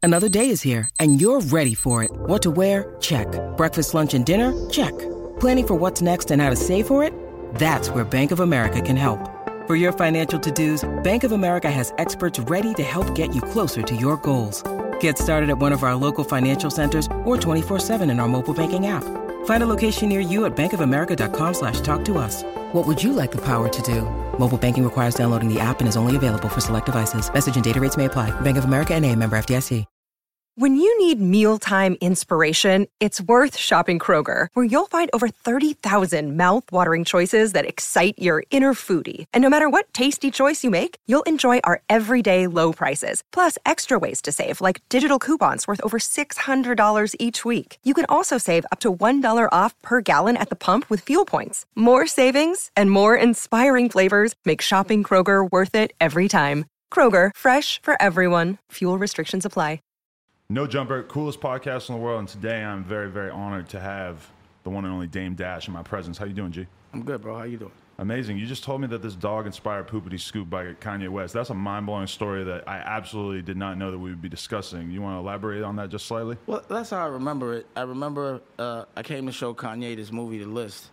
Another day is here, and you're ready for it. What to wear? Check. Breakfast, lunch, and dinner? Check. Planning for what's next and how to save for it? That's where Bank of America can help. For your financial to-dos, Bank of America has experts ready to help get you closer to your goals. Get started at one of our local financial centers or 24/7 in our mobile banking app. Find a location near you at bankofamerica.com/talktous. What would you like the power to do? Mobile banking requires downloading the app and is only available for select devices. Message and data rates may apply. Bank of America N.A., member FDIC. When you need mealtime inspiration, it's worth shopping Kroger, where you'll find over 30,000 mouth-watering choices that excite your inner foodie. And no matter what tasty choice you make, you'll enjoy our everyday low prices, plus extra ways to save, like digital coupons worth over $600 each week. You can also save up to $1 off per gallon at the pump with fuel points. More savings and more inspiring flavors make shopping Kroger worth it every time. Kroger, fresh for everyone. Fuel restrictions apply. No Jumper, coolest podcast in the world, and today I'm very, very honored to have the one and only Dame Dash in my presence. How you doing, G? I'm good, bro. How you doing? Amazing. You just told me that this dog-inspired poopity scoop by Kanye West. That's a mind-blowing story that I absolutely did not know that we would be discussing. You want to elaborate on that just slightly? Well, that's how I remember it. I remember I came to show Kanye this movie, The List,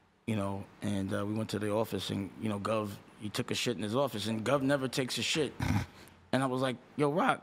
and we went to the office, and, Gov, he took a shit in his office, and Gov never takes a shit. And I was like, yo, Rock,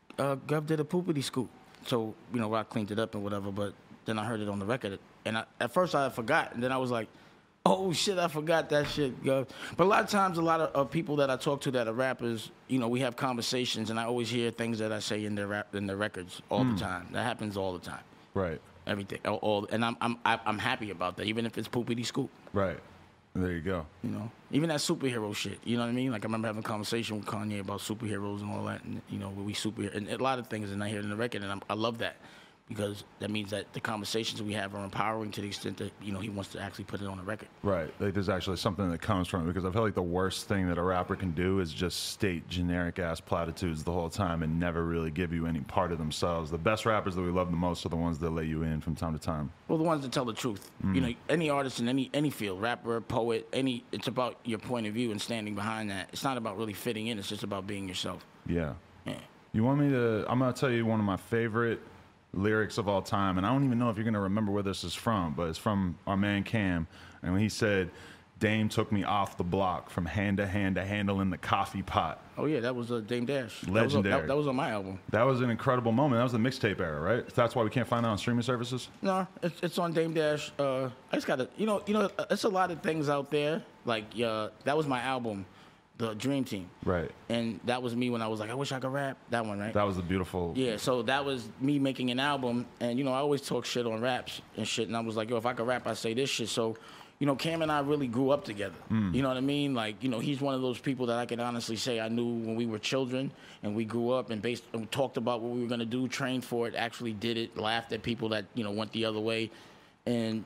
Gov did a poopity scoop. So, Rock cleaned it up and whatever, but then I heard it on the record. And at first I forgot, and then I was like, oh, shit, I forgot that shit, Gov. But a lot of times, a lot of people that I talk to that are rappers, we have conversations, and I always hear things that I say in their records all the time. That happens all the time. Right. Everything. And I'm happy about that, even if it's poopity scoop. Right. There you go. Even that superhero shit. You know what I mean? Like, I remember having a conversation with Kanye about superheroes and all that. And, we superhero and a lot of things, and I hear it in the record, and I love that because that means that the conversations we have are empowering to the extent that, he wants to actually put it on the record. Right. Like, there's actually something that comes from it, because I feel like the worst thing that a rapper can do is just state generic-ass platitudes the whole time and never really give you any part of themselves. The best rappers that we love the most are the ones that let you in from time to time. Well, the ones that tell the truth. Any artist in any field, rapper, poet, it's about your point of view and standing behind that. It's not about really fitting in. It's just about being yourself. Yeah. Yeah. You want me to... I'm going to tell you one of my favorite lyrics of all time, and I don't even know if you're going to remember where this is from, but it's from our man Cam, and when he said, Dame took me off the block from hand to hand to handling the coffee pot. Oh, yeah, that was Dame Dash. Legendary. That was on my album. That was an incredible moment. That was the mixtape era, right? That's why we can't find it on streaming services? No, it's on Dame Dash. I just got to, it's a lot of things out there. Like, that was my album, The Dream Team. Right. And that was me when I was like, I wish I could rap. That one, right? That was the beautiful... Yeah, so that was me making an album. And, I always talk shit on raps and shit. And I was like, yo, if I could rap, I'd say this shit. So, Cam and I really grew up together. You know what I mean? Like, he's one of those people that I can honestly say I knew when we were children. And we grew up and talked about what we were going to do, trained for it, actually did it, laughed at people that, went the other way. And,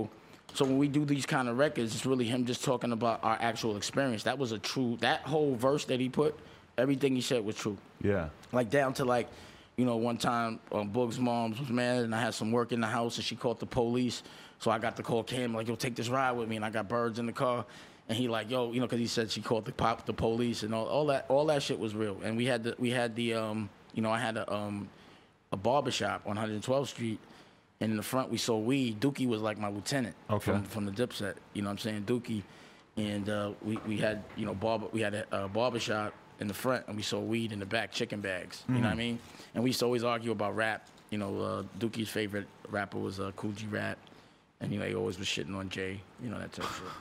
so when we do these kind of records, it's really him just talking about our actual experience. That was that whole verse that he put, everything he said was true. Yeah. Like, down to, like, one time Boog's mom was mad and I had some work in the house and she called the police. So I got to call Cam, like, yo, take this ride with me. And I got Birds in the car. And he like, yo, because he said she called the police and all that shit was real. And I had a barbershop on 112th Street. And in the front, we sold weed. Dookie was like my lieutenant from the Dipset. You know what I'm saying? Dookie. And we had, we had a barbershop in the front, and we sold weed in the back, chicken bags. You know what I mean? And we used to always argue about rap. Dookie's favorite rapper was Kool G Rap. And, he always was shitting on Jay. That type of shit.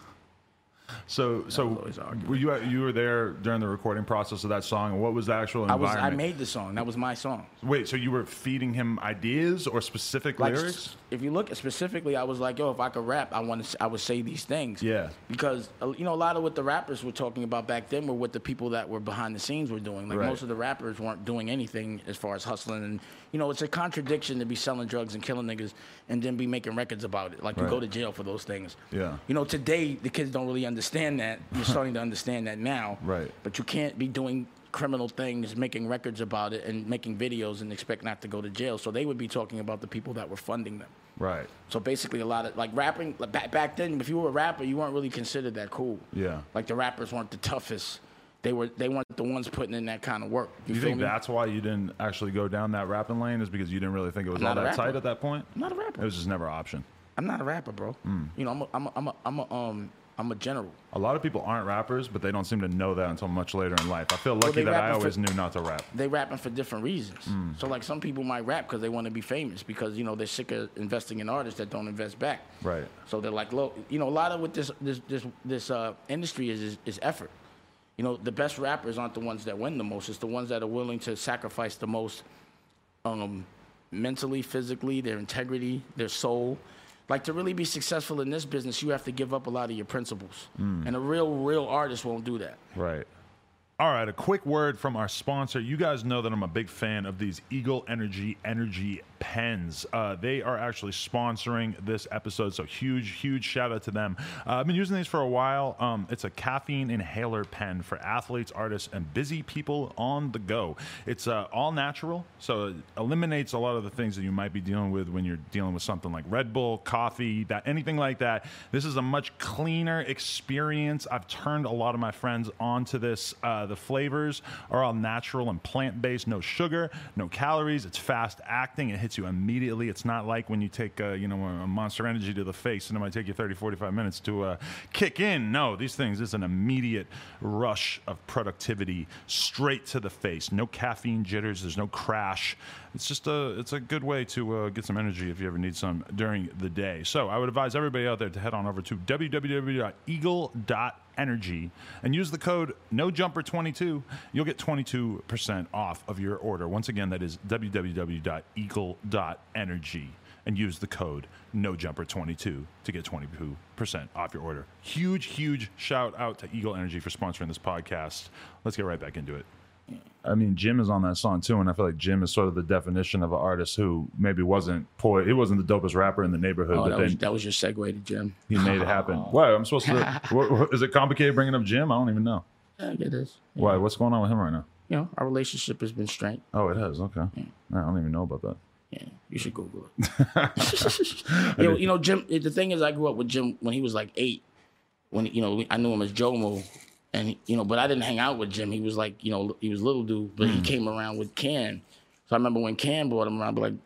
So you were there during the recording process of that song, and what was the actual environment? I made the song. That was my song. Wait, so you were feeding him ideas or specific lyrics? If you look at specifically, I was like, yo, if I could rap, I would say these things. Yeah. Because a lot of what the rappers were talking about back then were what the people that were behind the scenes were doing. Like, most of the rappers weren't doing anything as far as hustling, and it's a contradiction to be selling drugs and killing niggas and then be making records about it. Like, you go to jail for those things. Yeah. Today the kids don't really understand that. You're starting to understand that now. Right. But you can't be doing criminal things, making records about it and making videos and expect not to go to jail. So they would be talking about the people that were funding them. Right. So basically a lot of, like, rapping, back then, if you were a rapper, you weren't really considered that cool. Yeah. Like, the rappers weren't the toughest. They weren't the the ones putting in that kind of work. You feel think me? that's why you didn't actually go down that rapping lane? Is because you didn't really think it was all that tight at that point? I'm not a rapper. It was just never an option. I'm not a rapper, bro. You know, I'm a general. A lot of people aren't rappers, but they don't seem to know that until much later in life. I feel lucky that I always knew not to rap. They rapping for different reasons. So like some people might rap because they want to be famous because, you know, they're sick of investing in artists that don't invest back. Right. So they're like, look, you know, a lot of what this industry is effort. You know, the best rappers aren't the ones that win the most. It's the ones that are willing to sacrifice the most mentally, physically, their integrity, their soul. Like, to really be successful in this business, you have to give up a lot of your principles. And a real artist won't do that. Right. All right, a quick word from our sponsor. You guys know that I'm a big fan of these Eagle Energy pens. They are actually sponsoring this episode, so huge shout out to them. I've been using these for a while. It's a caffeine inhaler pen for athletes, artists, and busy people on the go. It's all natural, so it eliminates a lot of the things that you might be dealing with when you're dealing with something like Red Bull, coffee, anything like that. This is a much cleaner experience. I've turned a lot of my friends onto this. The flavors are all natural and plant-based, no sugar, no calories. It's fast-acting. It hits you immediately. It's not like when you take a Monster Energy to the face and it might take you 30, 45 minutes to kick in. No, these things is an immediate rush of productivity straight to the face. No caffeine jitters. There's no crash. It's just it's a good way to get some energy if you ever need some during the day. So I would advise everybody out there to head on over to www.eagle.energy and use the code NOJUMPER22. You'll get 22% off of your order. Once again, that is www.eagle.energy and use the code NOJUMPER22 to get 22% off your order. Huge shout out to Eagle Energy for sponsoring this podcast. Let's get right back into it. I mean, Jim is on that song too, and I feel like Jim is sort of the definition of an artist who maybe wasn't he wasn't the dopest rapper in the neighborhood, but that was your segue to Jim. He made it happen. Why? I'm supposed to? Is it complicated bringing up Jim? I don't even know. Yeah, it is. Yeah. Why? What's going on with him right now? You know, our relationship has been strained. Oh, it has. Okay. Yeah. I don't even know about that. Yeah, you should Google it. you know, Jim. The thing is, I grew up with Jim when he was like 8. When I knew him as Jomo. And, but I didn't hang out with Jim. He was like, he was little dude, but he came around with Cam. So I remember when Cam brought him around, like,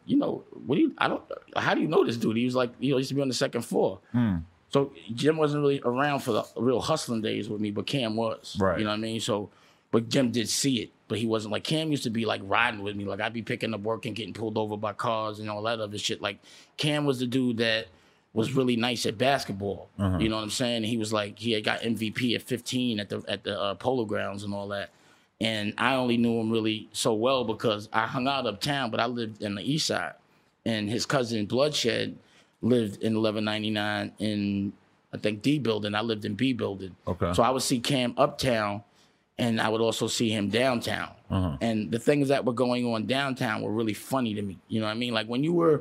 how do you know this dude? He was like, he used to be on the second floor. So Jim wasn't really around for the real hustling days with me, but Cam was. Right. You know what I mean? So, but Jim did see it, but he wasn't like, Cam used to be like riding with me. Like, I'd be picking up work and getting pulled over by cars and all that other shit. Like, Cam was the dude that was really nice at basketball. You know what I'm saying? He was like, he had got MVP at 15 at the Polo Grounds and all that. And I only knew him really so well because I hung out uptown, but I lived in the east side. And his cousin Bloodshed lived in 1199 in, I think, D building. I lived in B building. Okay. So I would see Cam uptown and I would also see him downtown. And the things that were going on downtown were really funny to me. You know what I mean? Like when you were,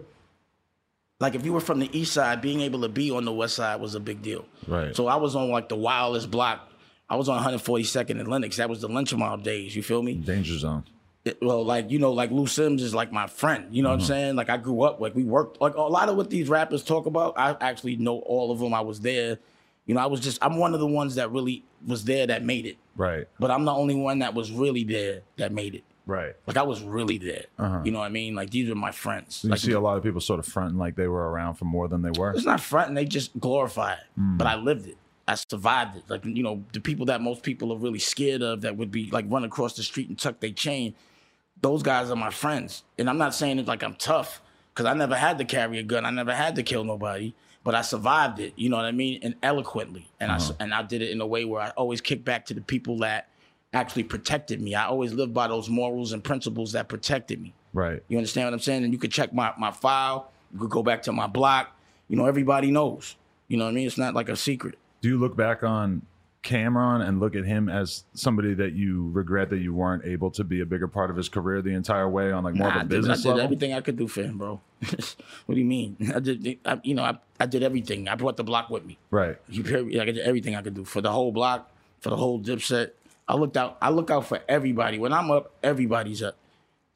like if you were from the east side, being able to be on the west side was a big deal. Right. So I was on like the wildest block. I was on 142nd and Lenox. That was the lynch mob days. You feel me? Danger zone. Like Lou Sims is like my friend. You know what I'm saying? Like I grew up, like we worked, like a lot of what these rappers talk about, I actually know all of them. I was there. I'm one of the ones that really was there that made it. Right. But I'm the only one that was really there that made it. Right. Like I was really there. You know what I mean? Like these are my friends. So you see a lot of people sort of fronting like they were around for more than they were. It's not fronting, they just glorify it. But I lived it. I survived it. Like, the people that most people are really scared of that would be like run across the street and tuck their chain, those guys are my friends. And I'm not saying it like I'm tough, because I never had to carry a gun. I never had to kill nobody, but I survived it. You know what I mean? And eloquently. And I did it in a way where I always kick back to the people that actually protected me. I always lived by those morals and principles that protected me. Right. You understand what I'm saying? And you could check my file. You could go back to my block. Everybody knows. You know what I mean? It's not like a secret. Do you look back on Cameron and look at him as somebody that you regret that you weren't able to be a bigger part of his career the entire way on like more of a business level? I did everything I could do for him, bro. What do you mean? I did everything. I brought the block with me. Right. I did everything I could do for the whole block, for the whole Dipset. I look out for everybody. When I'm up, everybody's up.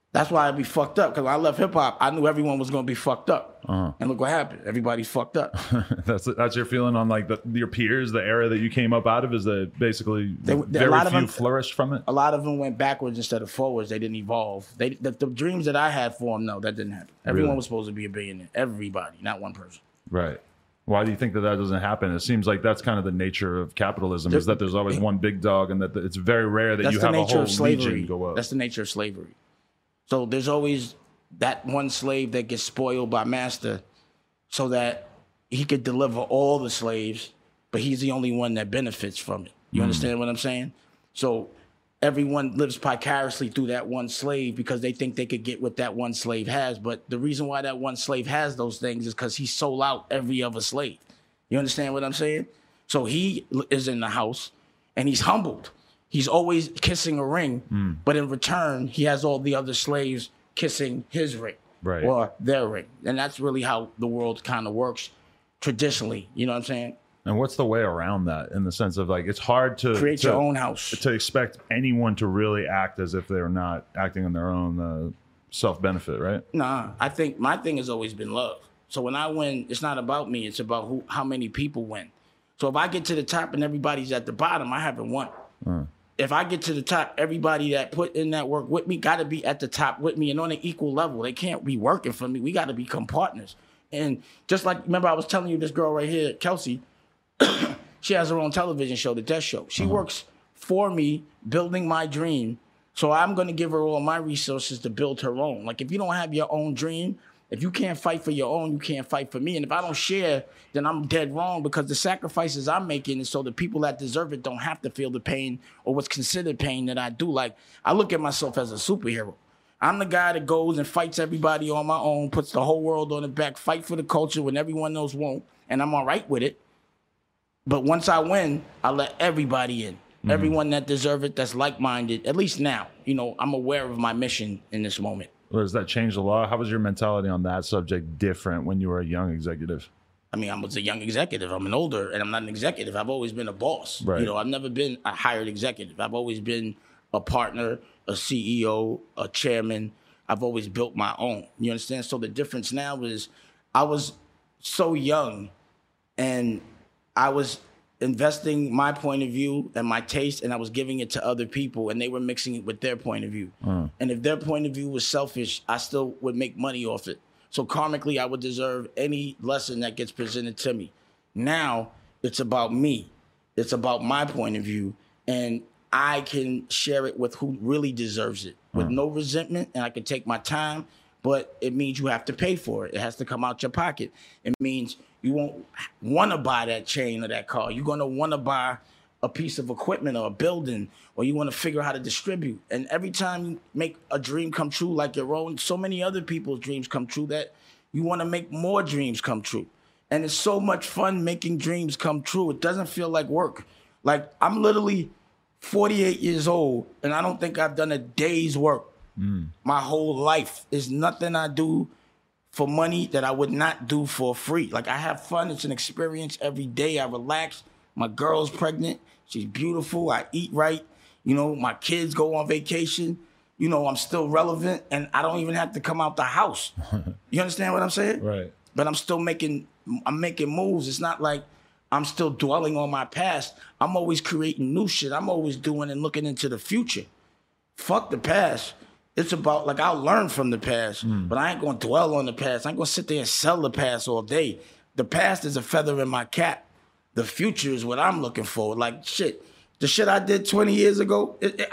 That's why I'd be fucked up. Because when I left hip hop, I knew everyone was going to be fucked up. And look what happened. Everybody's fucked up. That's your feeling on like your peers, the era that you came up out of, is that basically very few flourished from it? A lot of them went backwards instead of forwards. They didn't evolve. The dreams that I had for them, no, that didn't happen. Everyone was supposed to be a billionaire. Everybody, not one person. Right. Why do you think that doesn't happen? It seems like that's kind of the nature of capitalism, is that there's always one big dog, and that it's very rare that you have a whole legion go up. That's the nature of slavery. So there's always that one slave that gets spoiled by master so that he could deliver all the slaves, but he's the only one that benefits from it. You understand what I'm saying? So everyone lives vicariously through that one slave because they think they could get what that one slave has. But the reason why that one slave has those things is because he sold out every other slave. You understand what I'm saying? So he is in the house and he's humbled. He's always kissing a ring, but in return, he has all the other slaves kissing his ring or their ring. And that's really how the world kind of works traditionally. You know what I'm saying? And what's the way around that, in the sense of like, it's hard to create your own house, to expect anyone to really act as if they're not acting on their own self-benefit, right? Nah, I think my thing has always been love. So when I win, it's not about me. It's about how many people win. So if I get to the top and everybody's at the bottom, I haven't won. If I get to the top, everybody that put in that work with me got to be at the top with me and on an equal level. They can't be working for me. We got to become partners. And just like, remember I was telling you, this girl right here, Kelsey, she has her own television show, The Death Show. She works for me, building my dream. So I'm going to give her all my resources to build her own. Like, if you don't have your own dream, if you can't fight for your own, you can't fight for me. And if I don't share, then I'm dead wrong, because the sacrifices I'm making is so the people that deserve it don't have to feel the pain or what's considered pain that I do. Like, I look at myself as a superhero. I'm the guy that goes and fights everybody on my own, puts the whole world on the back, fight for the culture when everyone else won't, and I'm all right with it. But once I win, I let everybody in. Everyone that deserve it, that's like-minded, at least now. You know, I'm aware of my mission in this moment. Well, does that change the law? How was your mentality on that subject different when you were a young executive? I mean, I was a young executive. I'm an older, and I'm not an executive. I've always been a boss. Right. You know, I've never been a hired executive. I've always been a partner, a CEO, a chairman. I've always built my own. You understand? So the difference now is I was so young, and I was investing my point of view and my taste, and I was giving it to other people, and they were mixing it with their point of view. And if their point of view was selfish, I still would make money off it. So karmically, I would deserve any lesson that gets presented to me. Now, it's about me. It's about my point of view, and I can share it with who really deserves it with no resentment, and I can take my time, but it means you have to pay for it. It has to come out your pocket. It means you won't want to buy that chain or that car. You're going to want to buy a piece of equipment or a building, or you want to figure out how to distribute. And every time you make a dream come true like your own, so many other people's dreams come true that you want to make more dreams come true. And it's so much fun making dreams come true. It doesn't feel like work. Like, I'm literally 48 years old, and I don't think I've done a day's work. My whole life is nothing I do for money that I would not do for free. Like, I have fun. It's an experience every day. I relax. My girl's pregnant. She's beautiful. I eat right. You know, my kids go on vacation. You know, I'm still relevant, and I don't even have to come out the house. You understand what I'm saying? Right. But I'm making moves. It's not like I'm still dwelling on my past. I'm always creating new shit. I'm always doing and looking into the future. Fuck the past. It's about, like, I'll learn from the past, but I ain't going to dwell on the past. I ain't going to sit there and sell the past all day. The past is a feather in my cap. The future is what I'm looking for. Like, shit, the shit I did 20 years ago,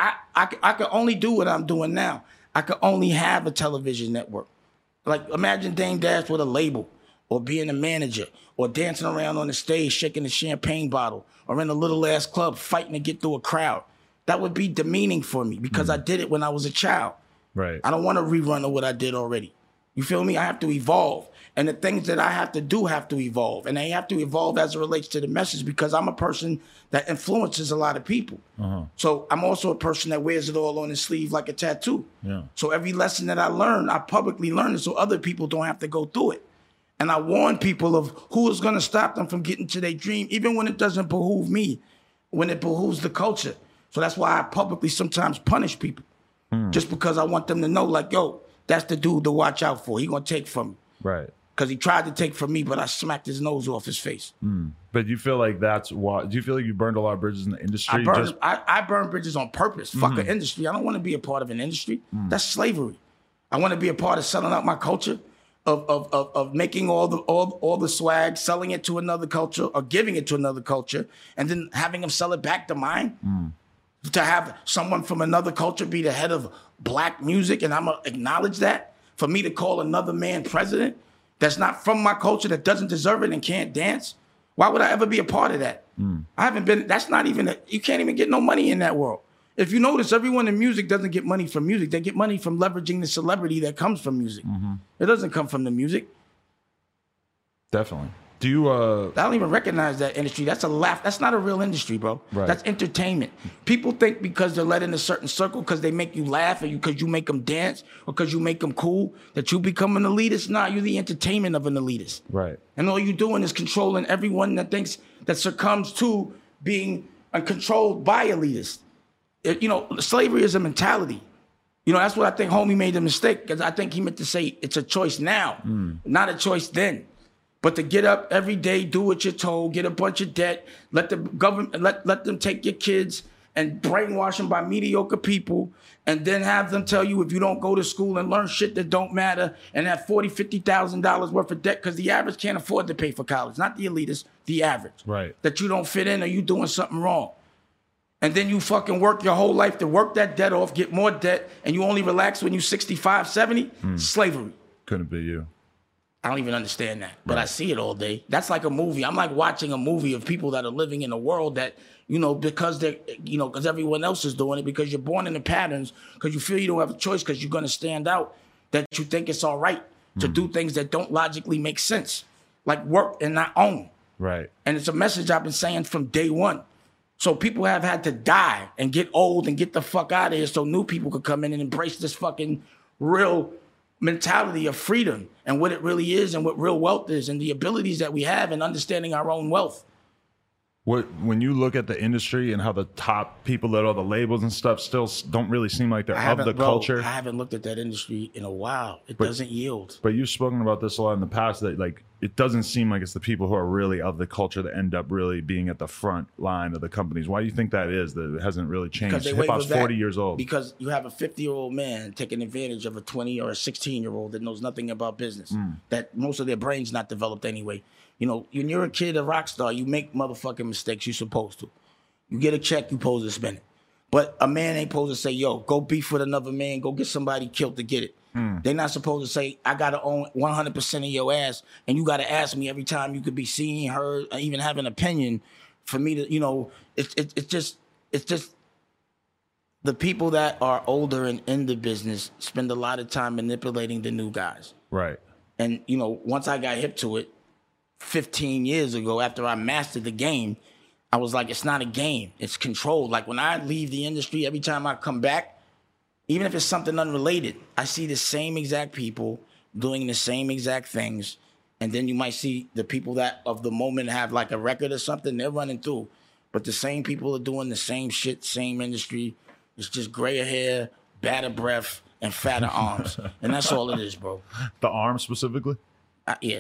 I can only do what I'm doing now. I could only have a television network. Like, imagine Dame Dash with a label, or being a manager, or dancing around on the stage, shaking a champagne bottle, or in a little-ass club fighting to get through a crowd. That would be demeaning for me because I did it when I was a child. Right. I don't want to rerun of what I did already. You feel me? I have to evolve. And the things that I have to do have to evolve. And they have to evolve as it relates to the message, because I'm a person that influences a lot of people. So I'm also a person that wears it all on his sleeve like a tattoo. Yeah. So every lesson that I learn, I publicly learn it so other people don't have to go through it. And I warn people of who is going to stop them from getting to their dream, even when it doesn't behoove me, when it behooves the culture. So that's why I publicly sometimes punish people. Just because I want them to know, like, yo, that's the dude to watch out for. He gonna take from me. Right. Because he tried to take from me, but I smacked his nose off his face. But you feel like that's why? Do you feel like you burned a lot of bridges in the industry? I burn bridges on purpose. Fuck an industry. I don't want to be a part of an industry. That's slavery. I want to be a part of selling out my culture, of making all the swag, selling it to another culture or giving it to another culture, and then having them sell it back to mine. To have someone from another culture be the head of black music, and I'm gonna acknowledge that. For me to call another man president that's not from my culture, that doesn't deserve it and can't dance, why would I ever be a part of that? I haven't been, that's not even, you can't even get no money in that world. If you notice, everyone in music doesn't get money from music. They get money from leveraging the celebrity that comes from music. It doesn't come from the music. Definitely. Do you I don't even recognize that industry. That's a laugh. That's not a real industry, bro. Right. That's entertainment. People think because they're led in a certain circle, because they make you laugh, or because you make them dance, or because you make them cool, that you become an elitist. Nah, you're the entertainment of an elitist. Right. And all you're doing is controlling everyone that thinks, that succumbs to being controlled by elitists. Slavery is a mentality. That's what I think homie made the mistake, because I think he meant to say it's a choice now, not a choice then. But to get up every day, do what you're told, get a bunch of debt, let the government, let them take your kids and brainwash them by mediocre people, and then have them tell you if you don't go to school and learn shit that don't matter, and have $40,000, $50,000 worth of debt, because the average can't afford to pay for college, not the elitist, the average. Right. That you don't fit in or you doing something wrong. And then you fucking work your whole life to work that debt off, get more debt, and you only relax when you're 65, 70, slavery. Couldn't be you. I don't even understand that, but I see it all day. That's like a movie. I'm like watching a movie of people that are living in a world that, because they're, because everyone else is doing it, because you're born in the patterns, because you feel you don't have a choice, because you're going to stand out, that you think it's all right to do things that don't logically make sense, like work and not own. Right. And it's a message I've been saying from day one. So people have had to die and get old and get the fuck out of here so new people could come in and embrace this fucking real mentality of freedom and what it really is and what real wealth is and the abilities that we have in understanding our own wealth. When you look at the industry and how the top people at all the labels and stuff still don't really seem like they're of the culture. I haven't looked at that industry in a while. It doesn't yield. But you've spoken about this a lot in the past, that like it doesn't seem like it's the people who are really of the culture that end up really being at the front line of the companies. Why do you think that is? That it hasn't really changed? Hip hop's 40 years old. Because you have a 50-year-old man taking advantage of a 20 or a 16-year-old that knows nothing about business. That most of their brain's not developed anyway. When you're a kid, a rock star, you make motherfucking mistakes. You're supposed to. You get a check, you supposed to spend it. But a man ain't supposed to say, yo, go beef with another man, go get somebody killed to get it. They're not supposed to say, I got to own 100% of your ass, and you got to ask me every time you could be seen, heard, or even have an opinion for me to, it's just the people that are older and in the business spend a lot of time manipulating the new guys. Right. And, once I got hip to it, 15 years ago, after I mastered the game, I was like, it's not a game, it's controlled. Like when I leave the industry, every time I come back, even if it's something unrelated, I see the same exact people doing the same exact things. And then you might see the people that of the moment have like a record or something, they're running through. But the same people are doing the same shit, same industry. It's just grayer hair, badder breath, and fatter arms. And that's all it is, bro. The arms specifically? Yeah.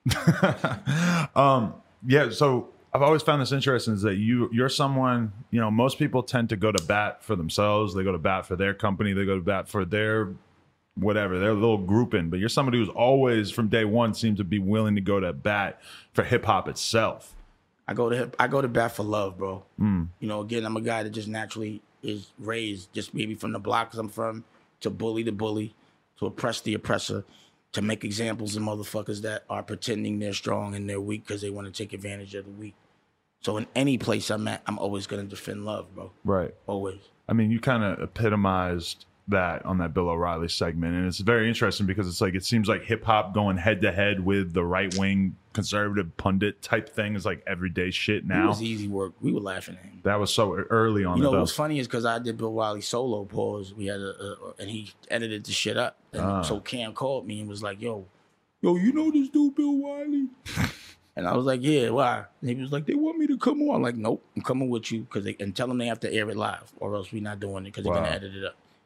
Yeah, so I've always found this interesting is that you're someone, most people tend to go to bat for themselves. They go to bat for their company. They go to bat for their whatever, their little grouping. But you're somebody who's always from day one seemed to be willing to go to bat for hip hop itself. I go to bat for love, bro. Again, I'm a guy that just naturally is raised just maybe from the blocks I'm from to bully the bully, to oppress the oppressor, to make examples of motherfuckers that are pretending they're strong and they're weak because they want to take advantage of the weak. So in any place I'm at, I'm always going to defend love, bro. Right. Always. I mean, you kind of epitomized that on that Bill O'Reilly segment. And it's very interesting because it's like, it seems like hip hop going head to head with the right wing conservative pundit type thing is like everyday shit now. It was easy work. We were laughing at him. That was so early on. What's funny is because I did Bill O'Reilly solo pause. We had and he edited the shit up. And so Cam called me and was like, yo, you know this dude, Bill O'Reilly? And I was like, yeah, why? And he was like, they want me to come on. I'm like, nope, I'm coming with you and tell them they have to air it live or else we're not doing it because they're going to edit it up.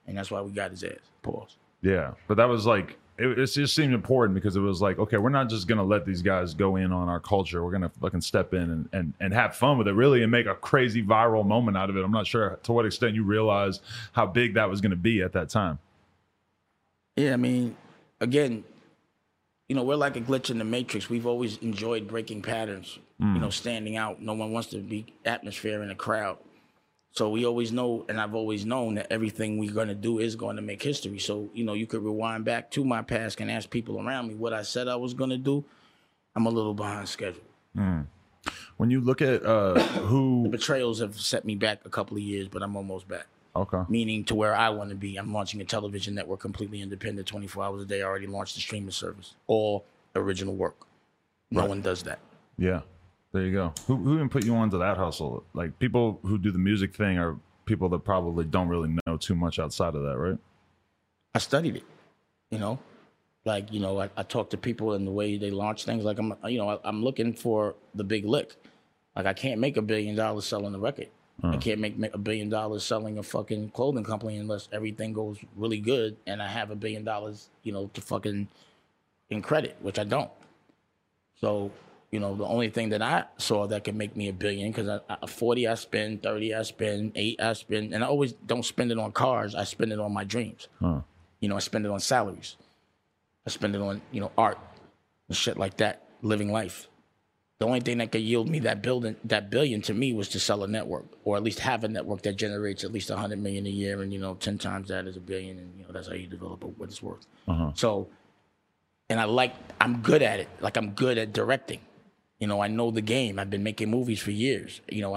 and that's why we got his ass. Pause. Yeah, but that was like it just seemed important because it was like, okay, we're not just gonna let these guys go in on our culture. We're gonna fucking step in and have fun with it, really, and make a crazy viral moment out of it. I'm not sure to what extent you realize how big that was gonna be at that time. Yeah, I mean, again, you know, we're like a glitch in the matrix. We've always enjoyed breaking patterns, you know, standing out. No one wants to be atmosphere in a crowd. So we always know, and I've always known that everything we're going to do is going to make history. So, you know, you could rewind back to my past and ask people around me what I said I was going to do. I'm a little behind schedule. When you look at who... The betrayals have set me back a couple of years, but I'm almost back. Okay. Meaning to where I want to be. I'm launching a television network completely independent, 24 hours a day. I already launched the streaming service. All original work. No one does that. Yeah. There you go. Who even put you onto that hustle? Like, people who do the music thing are people that probably don't really know too much outside of that, right? I studied it, you know? Like, you know, I talk to people and the way they launch things. Like, I'm looking for the big lick. Like, I can't make $1 billion selling a record. I can't make $1 billion selling a fucking clothing company unless everything goes really good and I have $1 billion, you know, to fucking in credit, which I don't. So, you know, the only thing that I saw that could make me $1 billion, because 40 I spend, 30 I spend, 8 I spend, and I always don't spend it on cars. I spend it on my dreams. You know, I spend it on salaries. I spend it on, you know, art and shit like that, living life. The only thing that could yield me that billion to me was to sell a network, or at least have a network that generates at least $100 million a year, and, you know, 10 times that is $1 billion, and, you know, that's how you develop what it's worth. So, and I'm good at it. Like, I'm good at directing. You know, I know the game. I've been making movies for years. You know,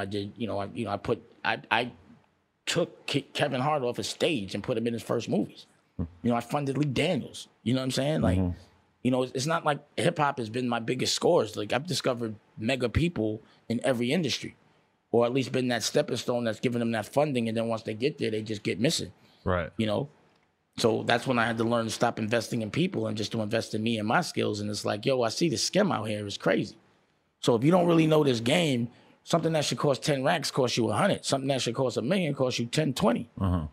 I took Kevin Hart off a stage and put him in his first movies. You know, I funded Lee Daniels. You know what I'm saying? Like, you know, it's not like hip hop has been my biggest scores. Like, I've discovered mega people in every industry, or at least been that stepping stone that's giving them that funding. And then once they get there, they just get missing. Right. You know? So that's when I had to learn to stop investing in people and just to invest in me and my skills. And it's like, yo, I see the scam out here is crazy. So if you don't really know this game, something that should cost 10 racks costs you 100. Something that should cost $1 million costs you 10, 20.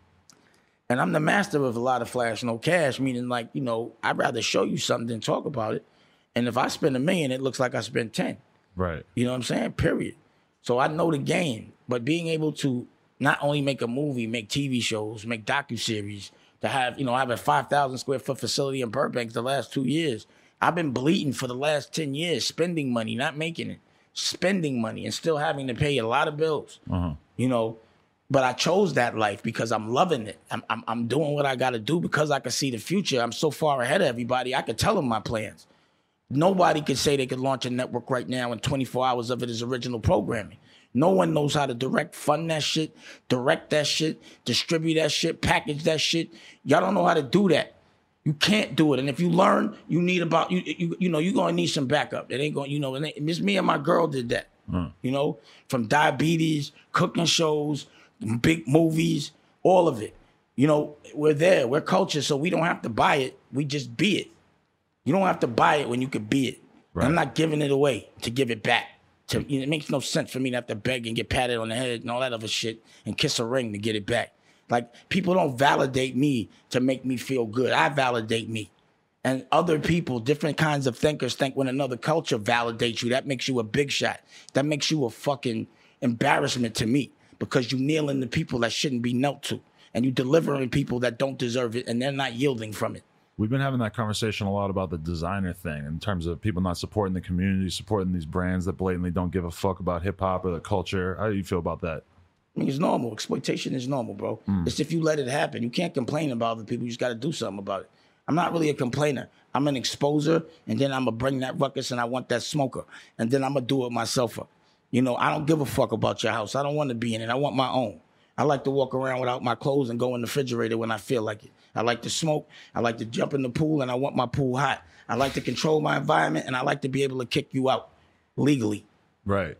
And I'm the master of a lot of flash, no cash, meaning, like, you know, I'd rather show you something than talk about it. And if I spend $1 million, it looks like I spent 10. Right. You know what I'm saying? Period. So I know the game. But being able to not only make a movie, make TV shows, make docuseries, to have, you know, I have a 5,000 square foot facility in Burbank the last 2 years. I've been bleeding for the last 10 years, spending money, not making it, spending money, and still having to pay a lot of bills, you know. But I chose that life because I'm loving it. I'm doing what I got to do because I can see the future. I'm so far ahead of everybody. I could tell them my plans. Nobody could say they could launch a network right now and 24 hours of it is original programming. No one knows how to fund that shit, direct that shit, distribute that shit, package that shit. Y'all don't know how to do that. You can't do it. And if you learn, you need you know, you're going to need some backup. It ain't going, you know, and it's me and my girl did that. You know, from diabetes, cooking shows, big movies, all of it. You know, we're there. We're culture, so we don't have to buy it. We just be it. You don't have to buy it when you could be it. Right. I'm not giving it away to give it back. It makes no sense for me to have to beg and get patted on the head and all that other shit and kiss a ring to get it back. Like, people don't validate me to make me feel good. I validate me. And other people, different kinds of thinkers, think when another culture validates you, that makes you a big shot. That makes you a fucking embarrassment to me because you kneeling to people that shouldn't be knelt to. And you delivering people that don't deserve it and they're not yielding from it. We've been having that conversation a lot about the designer thing in terms of people not supporting the community, supporting these brands that blatantly don't give a fuck about hip-hop or the culture. How do you feel about that? I mean, it's normal. Exploitation is normal, bro. It's if you let it happen. You can't complain about other people. You just got to do something about it. I'm not really a complainer. I'm an exposer, and then I'm going to bring that ruckus, and I want that smoker. And then I'm going to do it myself. You know, I don't give a fuck about your house. I don't want to be in it. I want my own. I like to walk around without my clothes and go in the refrigerator when I feel like it. I like to smoke. I like to jump in the pool, and I want my pool hot. I like to control my environment, and I like to be able to kick you out legally. Right.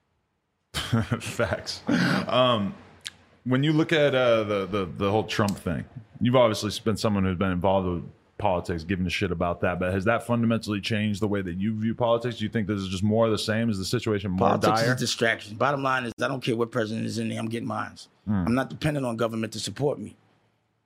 Facts. When you look at the whole Trump thing, you've obviously been someone who's been involved with politics, giving a shit about that, but has that fundamentally changed the way that you view politics? Do you think this is just more of the same? Is the situation more dire? Politics is a distraction. Bottom line is, I don't care what president is in there, I'm getting mine. I'm not dependent on government to support me.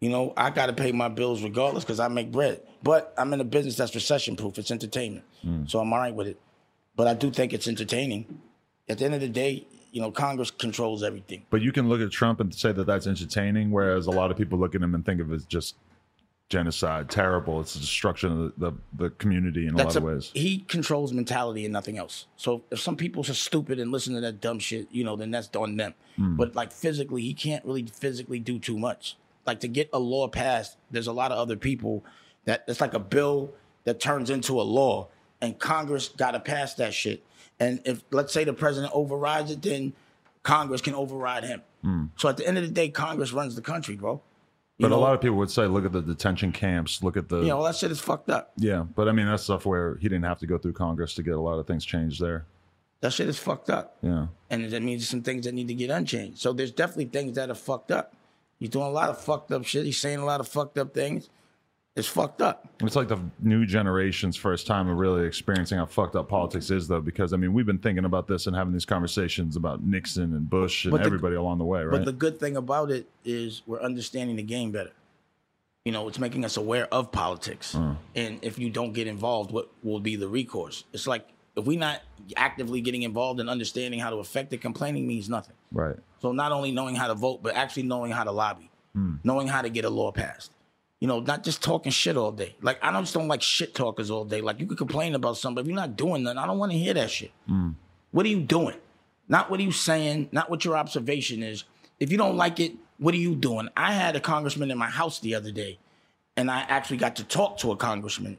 You know, I got to pay my bills regardless because I make bread. But I'm in a business that's recession-proof. It's entertainment. So I'm all right with it. But I do think it's entertaining. At the end of the day, you know, Congress controls everything. But you can look at Trump and say that that's entertaining, whereas a lot of people look at him and think of it as just genocide, terrible. It's a destruction of the community in a lot of ways. He controls mentality and nothing else. So if some people are stupid and listen to that dumb shit, you know, then that's on them. But like physically, he can't really physically do too much. Like to get a law passed, there's a lot of other people that it's like a bill that turns into a law, and Congress got to pass that shit. And if, let's say, the president overrides it, then Congress can override him. So at the end of the day, Congress runs the country, bro. But a lot of people would say, look at the detention camps, look at the... Yeah, all that shit is fucked up. Yeah, but I mean, that's stuff where he didn't have to go through Congress to get a lot of things changed there. That shit is fucked up. Yeah. And that means there's some things that need to get unchanged. So there's definitely things that are fucked up. He's doing a lot of fucked up shit. He's saying a lot of fucked up things. It's fucked up. It's like the new generation's first time of really experiencing how fucked up politics is, though, because, I mean, we've been thinking about this and having these conversations about Nixon and Bush and everybody along the way, right? But the good thing about it is we're understanding the game better. You know, it's making us aware of politics. And if you don't get involved, what will be the recourse? It's like, if we're not actively getting involved and understanding how to affect it, complaining means nothing. Right. So not only knowing how to vote, but actually knowing how to lobby, knowing how to get a law passed. You know, not just talking shit all day. Like, I just don't like shit talkers all day. Like, you could complain about something, but if you're not doing nothing, I don't want to hear that shit. What are you doing? Not what are you saying, not what your observation is. If you don't like it, what are you doing? I had a congressman in my house the other day, and I actually got to talk to a congressman,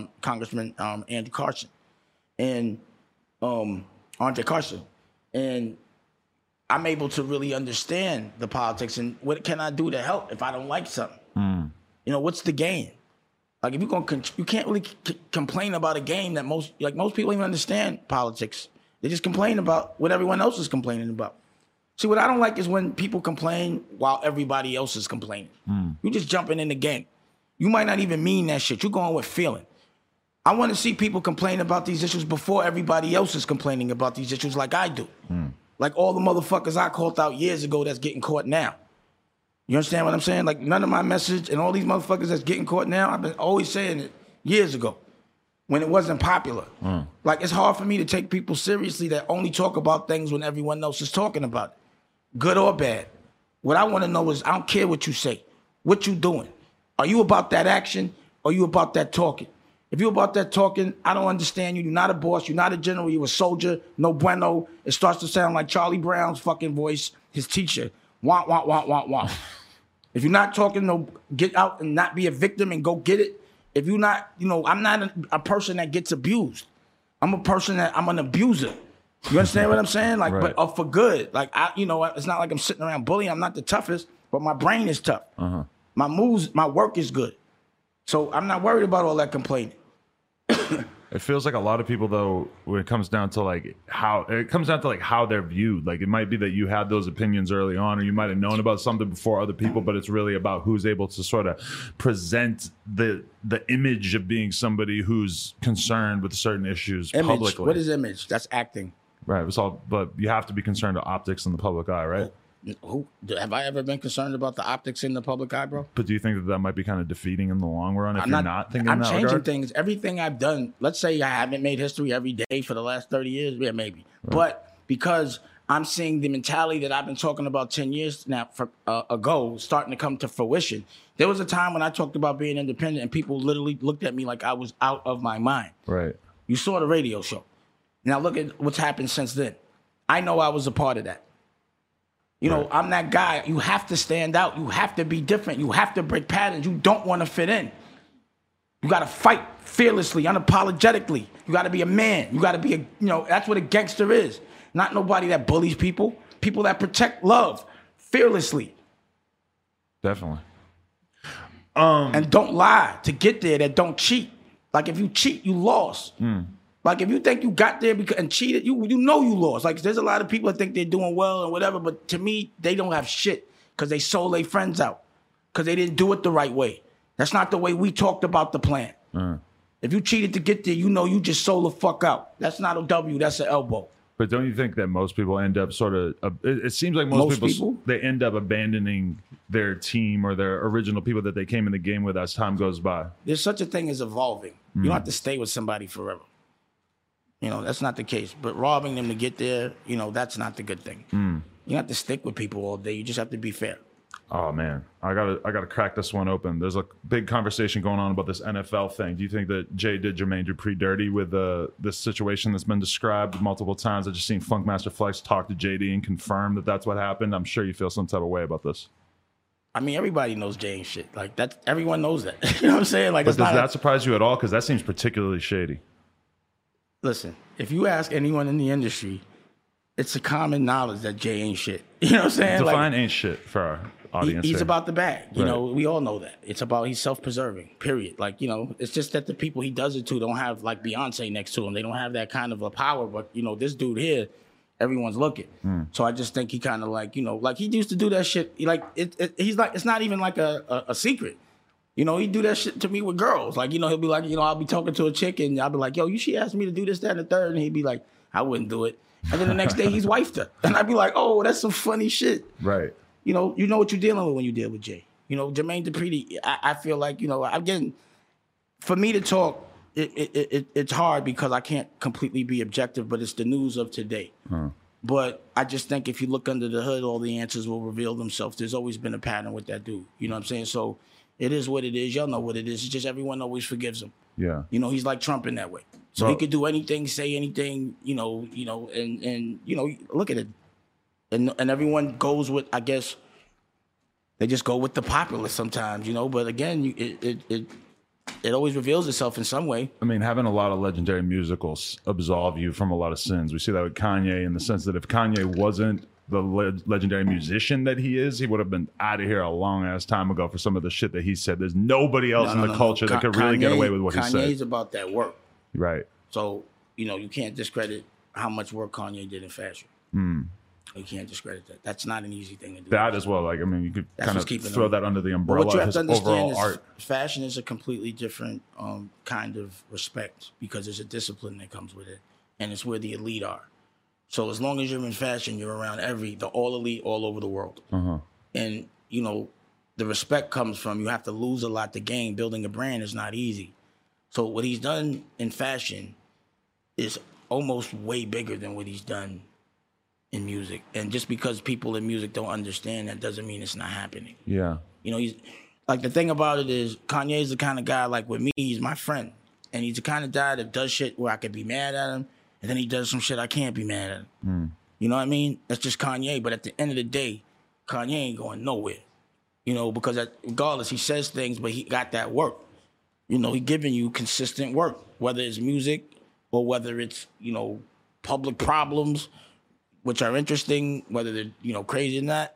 Andrew Carson, and Andre Carson. And I'm able to really understand the politics and what can I do to help if I don't like something. You know, what's the game? Like, if you can't really complain about a game that most people don't even understand politics. They just complain about what everyone else is complaining about. See, what I don't like is when people complain while everybody else is complaining. You just jumping in the game. You might not even mean that shit. You're going with feeling. I want to see people complain about these issues before everybody else is complaining about these issues like I do. Like all the motherfuckers I called out years ago that's getting caught now. You understand what I'm saying? Like, none of my message and all these motherfuckers that's getting caught now, I've been always saying it years ago when it wasn't popular. Like, it's hard for me to take people seriously that only talk about things when everyone else is talking about it, good or bad. What I want to know is, I don't care what you say. What you doing? Are you about that action or are you about that talking? If you're about that talking, I don't understand you. You're not a boss. You're not a general. You're a soldier. No bueno. It starts to sound like Charlie Brown's fucking voice, his teacher. Want, want, want, want, want. If you're not talking, no, get out and not be a victim and go get it. If you're not, you know, I'm not a person that gets abused. I'm a person I'm an abuser. You understand what I'm saying? Like, right. But for good. Like, it's not like I'm sitting around bullying. I'm not the toughest, but my brain is tough. My moves, my work is good. So I'm not worried about all that complaining. It feels like a lot of people, though, when it comes down to how they're viewed. Like, it might be that you had those opinions early on, or you might have known about something before other people, but it's really about who's able to sort of present the image of being somebody who's concerned with certain issues publicly. What is image? That's acting. Right. But you have to be concerned with optics in the public eye, right? Have I ever been concerned about the optics in the public eye, bro? But do you think that might be kind of defeating in the long run if you're not thinking in that regard? I'm changing regard? things. Everything I've done, let's say I haven't made history every day for the last 30 years. Yeah, maybe. Right. But because I'm seeing the mentality that I've been talking about 10 years now ago starting to come to fruition. There was a time when I talked about being independent and people literally looked at me like I was out of my mind. Right. You saw the radio show. Now look at what's happened since then. I know I was a part of that. You know, I'm that guy. You have to stand out. You have to be different. You have to break patterns. You don't want to fit in. You got to fight fearlessly, unapologetically. You got to be a man. You got to be that's what a gangster is. Not nobody that bullies people. People that protect love fearlessly. Definitely. And don't lie to get there, that don't cheat. Like, if you cheat, you lost. Like, if you think you got there and cheated, you know you lost. Like, there's a lot of people that think they're doing well and whatever, but to me, they don't have shit because they sold their friends out because they didn't do it the right way. That's not the way we talked about the plan. If you cheated to get there, you know you just sold the fuck out. That's not a W, that's an elbow. But don't you think that most people end up sort of? It seems like most people they end up abandoning their team or their original people that they came in the game with as time goes by. There's such a thing as evolving. You don't have to stay with somebody forever. You know, that's not the case. But robbing them to get there, you know, that's not the good thing. You don't have to stick with people all day. You just have to be fair. Oh man, I gotta crack this one open. There's a big conversation going on about this NFL thing. Do you think that Jay did Jermaine Dupri dirty with this situation that's been described multiple times? I just seen Funkmaster Flex talk to JD and confirm that that's what happened. I'm sure you feel some type of way about this. I mean, everybody knows Jay ain't shit. Like that, everyone knows that. You know what I'm saying? Like, but does that surprise you at all? Because that seems particularly shady. Listen, if you ask anyone in the industry, it's a common knowledge that Jay ain't shit. You know what I'm saying? Define ain't shit for our audience. He's here. about the bag. You know, we all know that. It's about he's self-preserving, period. Like, you know, it's just that the people he does it to don't have, like, Beyonce next to him. They don't have that kind of a power. But, you know, this dude here, everyone's looking. So I just think he kind of like, you know, like he used to do that shit. Like, he's like, it's not even like a secret. You know, he do that shit to me with girls. Like, you know, he'll be like, you know, I'll be talking to a chick and I'll be like, yo, she asked me to do this, that, and the third. And he'd be like, I wouldn't do it. And then the next day he's wifed her. And I'd be like, oh, that's some funny shit. Right. You know what you're dealing with when you deal with Jay. You know, Jermaine Dupri, I feel like, you know, again, for me to talk, it's hard because I can't completely be objective, but it's the news of today. But I just think if you look under the hood, all the answers will reveal themselves. There's always been a pattern with that dude. You know what I'm saying? So it is what it is. Y'all know what it is. It's just everyone always forgives him. Yeah. You know, he's like Trump in that way. So he could do anything, say anything, you know, and you know, look at it. And everyone goes with, I guess, they just go with the popular sometimes, you know. But again, it always reveals itself in some way. I mean, having a lot of legendary musicals absolve you from a lot of sins. We see that with Kanye in the sense that if Kanye wasn't the legendary musician that he is, he would have been out of here a long ass time ago for some of the shit that he said. There's nobody else in the culture that could really get away with what he said. Kanye's about that work. Right. So, you know, you can't discredit how much work Kanye did in fashion. You can't discredit that. That's not an easy thing to do. That as well. Like, I mean, you could kind of throw that under the umbrella of his overall art. Fashion is a completely different kind of respect because there's a discipline that comes with it. And it's where the elite are. So as long as you're in fashion, you're around the all elite all over the world. And, you know, the respect comes from you have to lose a lot to gain. Building a brand is not easy. So what he's done in fashion is almost way bigger than what he's done in music. And just because people in music don't understand that doesn't mean it's not happening. Yeah. You know, he's like, the thing about it is Kanye's the kind of guy, like with me, he's my friend. And he's the kind of guy that does shit where I could be mad at him. And then he does some shit I can't be mad at him. You know what I mean? That's just Kanye. But at the end of the day, Kanye ain't going nowhere. You know, because regardless, he says things, but he got that work. You know, he giving you consistent work, whether it's music or whether it's, you know, public problems, which are interesting, whether they're, you know, crazy or not,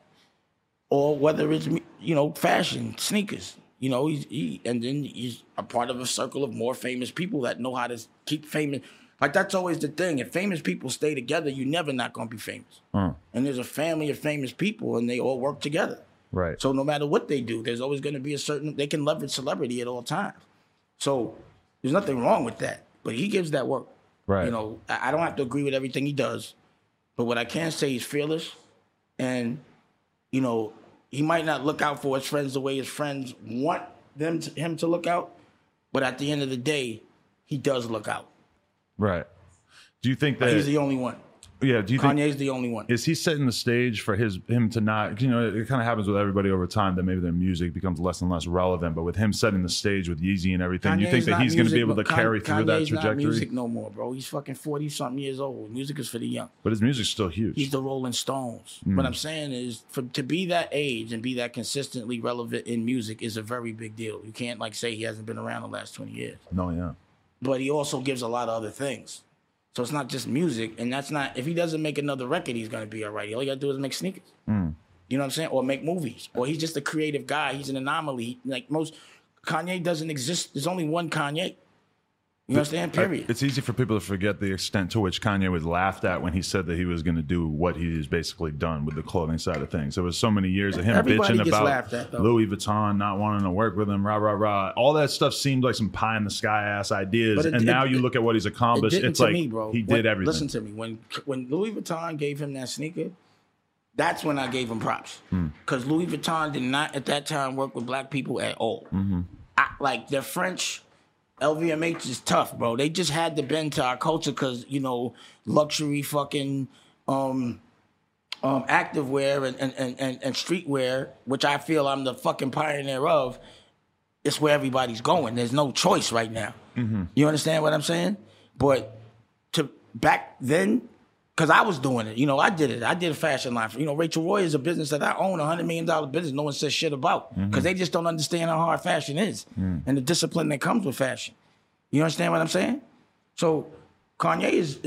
or whether it's, you know, fashion, sneakers. You know, and then he's a part of a circle of more famous people that know how to keep famous. Like, that's always the thing. If famous people stay together, you're never not going to be famous. And there's a family of famous people, and they all work together. Right. So no matter what they do, there's always going to be they can leverage celebrity at all times. So there's nothing wrong with that. But he gives that work. Right. You know, I don't have to agree with everything he does. But what I can say, he's fearless. And, you know, he might not look out for his friends the way his friends want him to look out. But at the end of the day, he does look out. Right. Do you think that... But he's the only one. Yeah, do you think Kanye's the only one? Is he setting the stage for him to not, you know, it kind of happens with everybody over time that maybe their music becomes less and less relevant, but with him setting the stage with Yeezy and everything, you think that he's going to be able to carry through that trajectory? Kanye's not music no more, bro. He's fucking 40-something years old. Music is for the young. But his music's still huge. He's the Rolling Stones. What I'm saying is, to be that age and be that consistently relevant in music is a very big deal. You can't, like, say he hasn't been around the last 20 years. No, yeah. But he also gives a lot of other things. So it's not just music, and that's not, if he doesn't make another record, he's going to be all right. All he got to do is make sneakers. You know what I'm saying? Or make movies. Or he's just a creative guy. He's an anomaly. Like Kanye doesn't exist. There's only one Kanye. You understand? Period. It's easy for people to forget the extent to which Kanye was laughed at when he said that he was going to do what he's basically done with the clothing side of things. There was so many years of him Everybody bitching gets about laughed at, though. Louis Vuitton not wanting to work with him, rah, rah, rah. All that stuff seemed like some pie in the sky ass ideas. And now you look at what he's accomplished. It didn't It's to like me, bro. he did everything. Listen to me. When Louis Vuitton gave him that sneaker, that's when I gave him props. Because Louis Vuitton did not at that time work with black people at all. Like the French LVMH is tough, bro. They just had to bend to our culture because, you know, luxury fucking activewear and streetwear, which I feel I'm the fucking pioneer of, it's where everybody's going. There's no choice right now. You understand what I'm saying? But to back then, because I was doing it, you know, I did it. I did a fashion line. You know, Rachel Roy is a business that I own, $100 million business. No one says shit about because they just don't understand how hard fashion is and the discipline that comes with fashion. You understand what I'm saying? So Kanye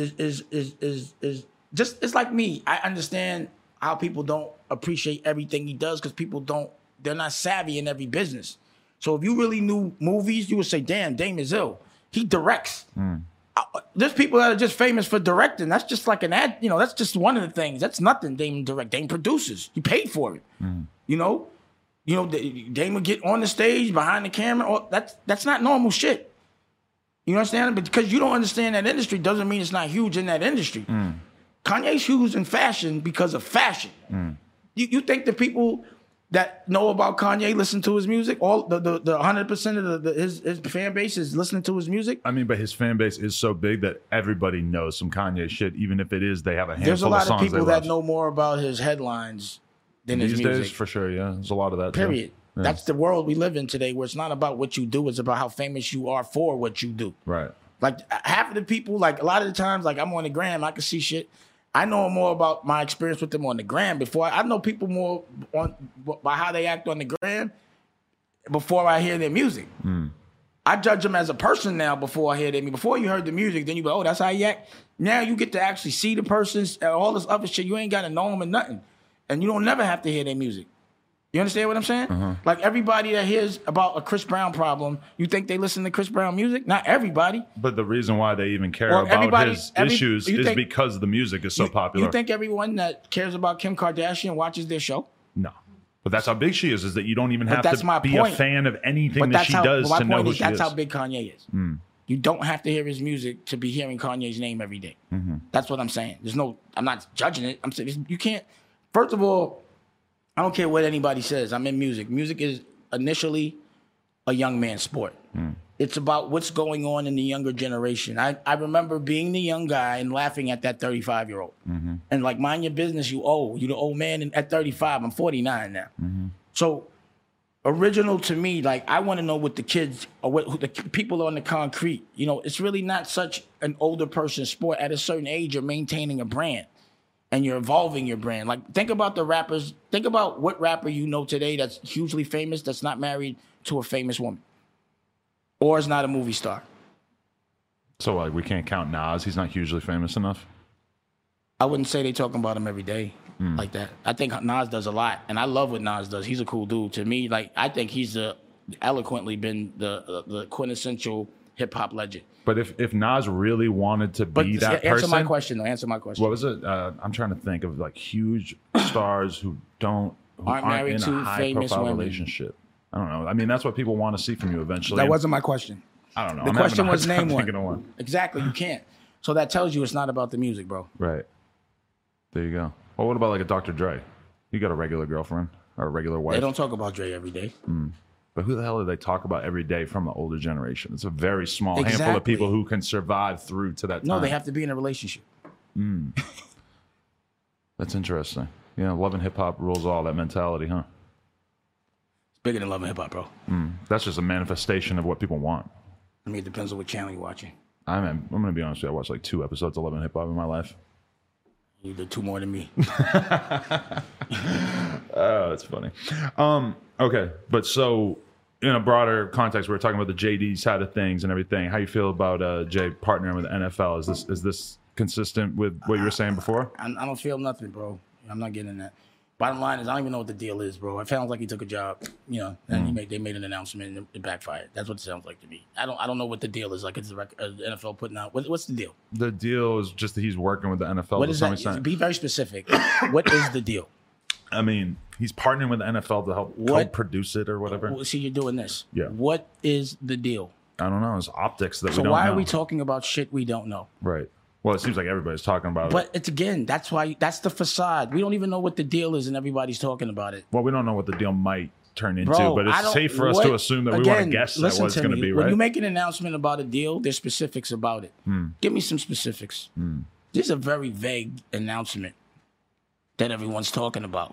is just, it's like me. I understand how people don't appreciate everything he does because they're not savvy in every business. So if you really knew movies, you would say, damn, Dame is ill. He directs. There's people that are just famous for directing. That's just like an ad, you know, that's just one of the things. That's nothing Dame direct. Dame produces. He paid for it. You know, Dame would get on the stage, behind the camera. That's not normal shit. You understand? But because you don't understand that industry doesn't mean it's not huge in that industry. Kanye's huge in fashion because of fashion. You think the people that know about Kanye listen to his music? All the 100% of his fan base is listening to his music? I mean, but his fan base is so big that everybody knows some Kanye shit, even if it is they have a handful of songs. There's a lot of people that know more about his headlines than his music. These days, for sure, yeah. There's a lot of that, Period. Yeah. That's the world we live in today, where it's not about what you do, it's about how famous you are for what you do. Right. Like half of the people, like a lot of the times, like I'm on the gram, I can see shit. I know more about my experience with them on the gram before I know people more by how they act on the gram before I hear their music. I judge them as a person now before I hear them. Before you heard the music, then you go, oh, that's how you act. Now you get to actually see the person's all this other shit. You ain't got to know them or nothing, and you don't never have to hear their music. You understand what I'm saying? Like everybody that hears about a Chris Brown problem, you think they listen to Chris Brown music? Not everybody. But the reason why they even care about his issues is because the music is so popular. You think everyone that cares about Kim Kardashian watches their show? No. But that's how big she is that you don't even have to be point. a fan of anything that she does to know who she is. That's how big Kanye is. You don't have to hear his music to be hearing Kanye's name every day. That's what I'm saying. I'm not judging it. I'm saying you can't. First of all, I don't care what anybody says. I'm in music. Music is initially a young man's sport. It's about what's going on in the younger generation. I remember being the young guy and laughing at that 35-year-old. And like, mind your business, you old. You the old man at 35. I'm 49 now. So original to me, like I want to know what the kids or who the people on the concrete, you know, it's really not such an older person's sport. At a certain age, you're maintaining a brand. And you're evolving your brand. Like, think about the rappers. Think about what rapper you know today that's hugely famous, that's not married to a famous woman. Or is not a movie star. So, like, we can't count Nas. He's not hugely famous enough? I wouldn't say they talking about him every day like that. I think Nas does a lot. And I love what Nas does. He's a cool dude. To me, like, I think he's eloquently been the quintessential hip-hop legend. But if Nas really wanted to be that person... Answer my question, though. Answer my question. What was it? I'm trying to think of, like, huge stars who aren't married in to a high-profile relationship. I don't know. I mean, that's what people want to see from you eventually. That wasn't my question. I don't know. The question was name one. Exactly. You can't. So that tells you it's not about the music, bro. Right. There you go. Well, what about, like, a Dr. Dre? You got a regular girlfriend or a regular wife? They don't talk about Dre every day. But who the hell do they talk about every day from the older generation? It's a very small handful of people who can survive through to that time. No, they have to be in a relationship. That's interesting. Yeah, Love and Hip Hop rules all, that mentality, huh? It's bigger than Love and Hip Hop, bro. That's just a manifestation of what people want. I mean, it depends on what channel you're watching. I'm going to be honest with you. I watched like 2 episodes of Love and Hip Hop in my life. You did 2 more than me. Oh, that's funny. Okay, but so in a broader context, we're talking about the JD side of things and everything. How you feel about Jay partnering with the NFL? Is this consistent with what you were saying before? I don't feel nothing, bro. I'm not getting that. Bottom line is, I don't even know what the deal is, bro. It sounds like he took a job, and they made an announcement and it backfired. That's what it sounds like to me. I don't know what the deal is. Like, it's the NFL putting out. What's the deal? The deal is just that he's working with the NFL. What is that? Be very specific. What is the deal? I mean, he's partnering with the NFL to help co-produce it or whatever. See, you're doing this. Yeah. What is the deal? I don't know. It's optics that we So don't know. why are we talking about shit we don't know? Right. Well, it seems like everybody's talking about it. But it's again, that's the facade. We don't even know what the deal is, and everybody's talking about it. Well, we don't know what the deal might turn into, Bro, but it's safe for us to assume that we want to guess at what it's going to be, right? When you make an announcement about a deal, there's specifics about it. Give me some specifics. This is a very vague announcement that everyone's talking about.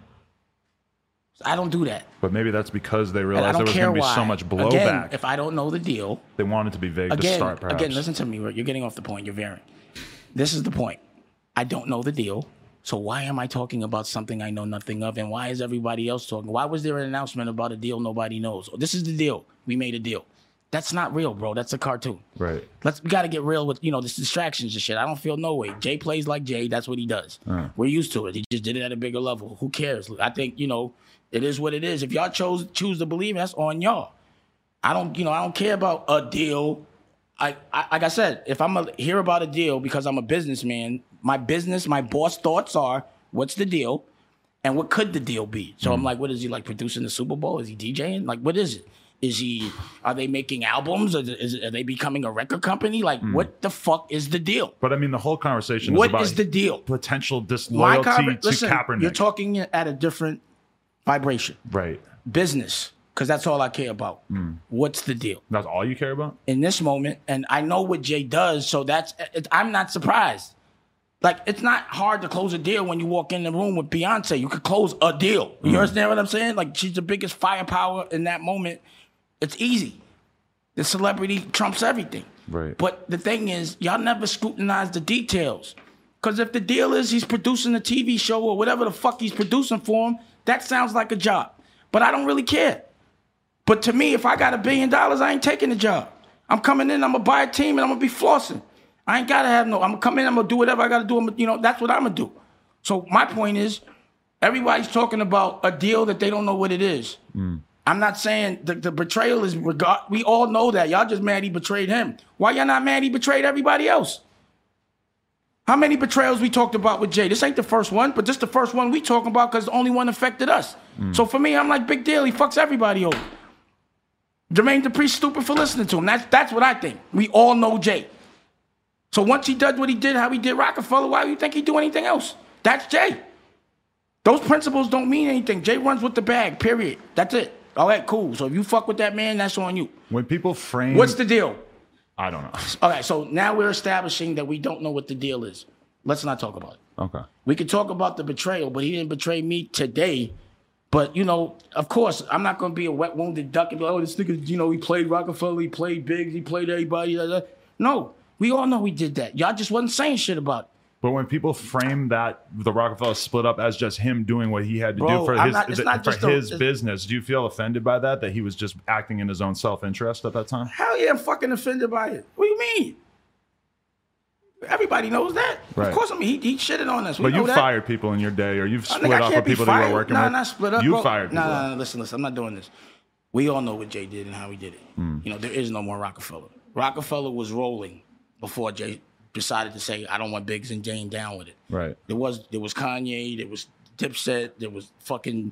I don't do that. But maybe that's because they realized there was going to be so much blowback. Again, if I don't know the deal, they wanted to be vague to start, perhaps. Again, listen to me. You're getting off the point. You're veering. This is the point. I don't know the deal. So why am I talking about something I know nothing of? And why is everybody else talking? Why was there an announcement about a deal nobody knows? This is the deal. We made a deal. That's not real, bro. That's a cartoon. Right. We got to get real with, this distractions and shit. I don't feel no way. Jay plays like Jay. That's what he does. We're used to it. He just did it at a bigger level. Who cares? I think, it is what it is. If y'all choose to believe, that's on y'all. I don't care about a deal. Like I said, if I'm gonna hear about a deal because I'm a businessman, my boss thoughts are, what's the deal? And what could the deal be? So I'm like, what is he, like, producing the Super Bowl? Is he DJing? Like, what is it? Are they making albums? Are they becoming a record company? Like, what the fuck is the deal? But I mean, the whole conversation is what about is the deal? Potential disloyalty to Kaepernick. You're talking at a different vibration. Right. Business. Because that's all I care about. What's the deal? That's all you care about? In this moment, and I know what Jay does, so I'm not surprised. Like, it's not hard to close a deal when you walk in the room with Beyonce. You could close a deal. You understand what I'm saying? Like, she's the biggest firepower in that moment. It's easy. The celebrity trumps everything. Right. But the thing is, y'all never scrutinize the details. Because if the deal is he's producing a TV show or whatever the fuck he's producing for him, that sounds like a job. But I don't really care. But to me, if I got $1 billion, I ain't taking the job. I'm coming in, I'm going to buy a team, and I'm going to be flossing. I ain't got to have I'm going to come in, I'm going to do whatever I got to do. That's what I'm going to do. So my point is, everybody's talking about a deal that they don't know what it is. I'm not saying the betrayal is, we all know that. Y'all just mad he betrayed him. Why y'all not mad he betrayed everybody else? How many betrayals we talked about with Jay? This ain't the first one, but this the first one we talking about because the only one affected us. So for me, I'm like, big deal. He fucks everybody over. Jermaine Dupri's stupid for listening to him. That's what I think. We all know Jay. So once he does what he did, how he did Rockefeller, why do you think he'd do anything else? That's Jay. Those principles don't mean anything. Jay runs with the bag, period. That's it. All right, cool. So if you fuck with that man, that's on you. When people frame... What's the deal? I don't know. All right, so now we're establishing that we don't know what the deal is. Let's not talk about it. Okay. We could talk about the betrayal, but he didn't betray me today. But, of course, I'm not going to be a wet, wounded duck and be like, oh, this nigga, he played Rockefeller, he played Biggs, he played everybody. No, we all know he did that. Y'all just wasn't saying shit about it. But when people frame that the Rockefeller split up as just him doing what he had to do for his business, do you feel offended by that he was just acting in his own self-interest at that time? Hell yeah, I'm fucking offended by it. What do you mean? Everybody knows that. Right. Of course, he shitted on us. But you fired people in your day, or you've split off with people that you were working with? No, not split up. You fired people. No, listen, I'm not doing this. We all know what Jay did and how he did it. There is no more Rockefeller. Rockefeller was rolling before Jay decided to say, I don't want Biggs and Jane down with it. Right. There was Kanye, there was Dipset, there was fucking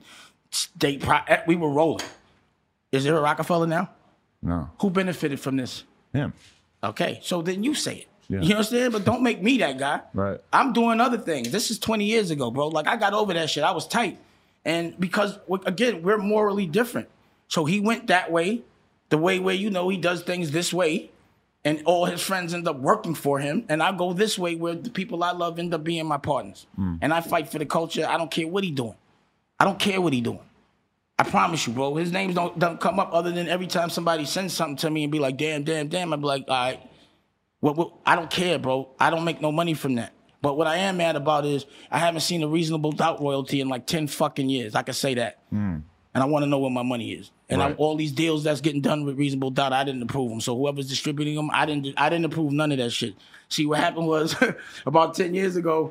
we were rolling. Is there a Rockefeller now? No. Who benefited from this? Him. Okay, so then you say it. Yeah. You understand? But don't make me that guy. Right. I'm doing other things. This is 20 years ago, bro. Like, I got over that shit. I was tight. And because, again, we're morally different. So he went that way, the way where, he does things this way, and all his friends end up working for him. And I go this way where the people I love end up being my partners. And I fight for the culture. I don't care what he doing. I don't care what he doing. I promise you, bro. His names don't come up other than every time somebody sends something to me and be like, damn. I'd be like, all right. Well, I don't care, bro. I don't make no money from that. But what I am mad about is I haven't seen a Reasonable Doubt royalty in like 10 fucking years. I can say that. And I want to know where my money is. And all these deals that's getting done with Reasonable Doubt, I didn't approve them. So whoever's distributing them, I didn't approve none of that shit. See, what happened was about 10 years ago,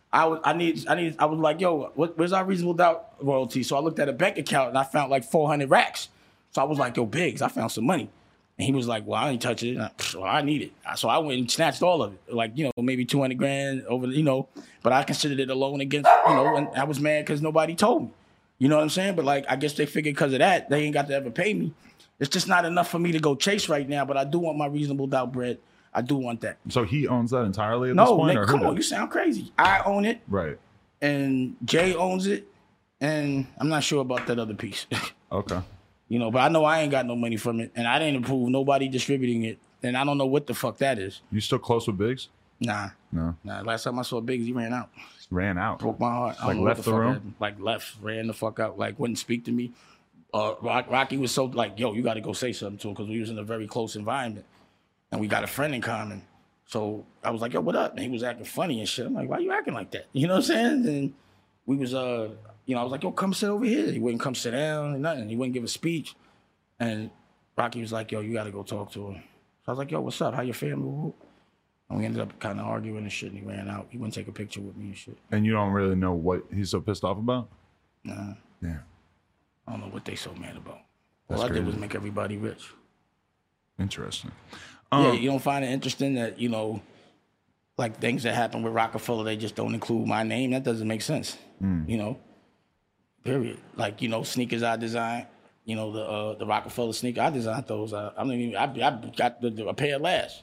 I was like, yo, where's our reasonable doubt royalty? So I looked at a bank account and I found like 400 racks. So I was like, yo, Biggs, I found some money. And he was like, well, I ain't touching it. Well, I need it. So I went and snatched all of it. Like, maybe 200 grand over, but I considered it a loan against, and I was mad because nobody told me. You know what I'm saying? But like, I guess they figured because of that, they ain't got to ever pay me. It's just not enough for me to go chase right now, but I do want my reasonable doubt bread. I do want that. So he owns that entirely at this point? No, come on, you sound crazy. I own it. Right. And Jay owns it. And I'm not sure about that other piece. Okay. But I know I ain't got no money from it. And I didn't approve nobody distributing it. And I don't know what the fuck that is. You still close with Biggs? Nah. No. Nah, last time I saw Biggs, he ran out. Ran out? Broke my heart. Like left the room? Like left, ran the fuck out. Like wouldn't speak to me. Rocky was so like, yo, you got to go say something to him because we was in a very close environment. And we got a friend in common. So I was like, yo, what up? And he was acting funny and shit. I'm like, why you acting like that? You know what I'm saying? And we was, I was like, yo, come sit over here. He wouldn't come sit down and nothing. He wouldn't give a speech. And Rocky was like, yo, you got to go talk to him. So I was like, yo, what's up? How your family? And we ended up kind of arguing and shit, and he ran out. He wouldn't take a picture with me and shit. And you don't really know what he's so pissed off about? Nah. Yeah. I don't know what they so mad about. That's All I crazy. did was make everybody rich. Interesting. Yeah, you don't find it interesting that, like things that happen with Rockefeller, they just don't include my name? That doesn't make sense. Period. Like, sneakers I designed, the Rockefeller sneaker, I designed those. I got a pair last.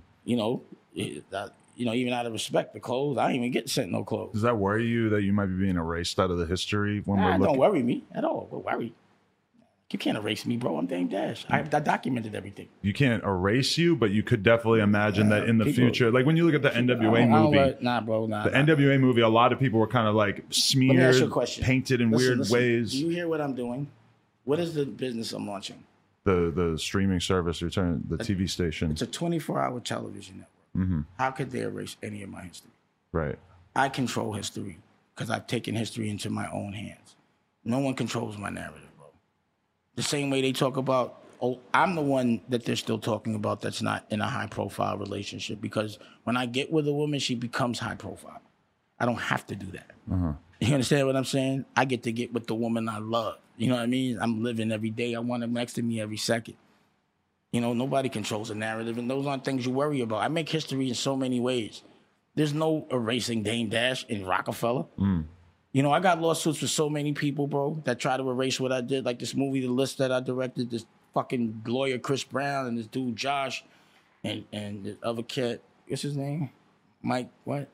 Even out of respect, the clothes, I ain't even get sent no clothes. Does that worry you that you might be being erased out of the history when we're looking? Don't worry me at all. What worry? You can't erase me, bro. I'm Dame Dash. I documented everything. You can't erase you, but you could definitely imagine that in the future. Like when you look at the NWA movie. The NWA movie, a lot of people were kind of like smeared, Let me ask you a question. painted in weird ways. Do you hear what I'm doing? What is the business I'm launching? The streaming service, the TV station. It's a 24-hour television network. Mm-hmm. How could they erase any of my history? Right. I control history because I've taken history into my own hands. No one controls my narrative. The same way they talk about, I'm the one that they're still talking about that's not in a high-profile relationship because when I get with a woman, she becomes high-profile. I don't have to do that. Uh-huh. You understand what I'm saying? I get to get with the woman I love. You know what I mean? I'm living every day. I want her next to me every second. Nobody controls a narrative, and those aren't things you worry about. I make history in so many ways. There's no erasing Dame Dash in Rockefeller. I got lawsuits with so many people, bro, that try to erase what I did. Like this movie, The List that I directed, this fucking lawyer, Chris Brown, and this dude, Josh, and the other cat, what's his name? Mike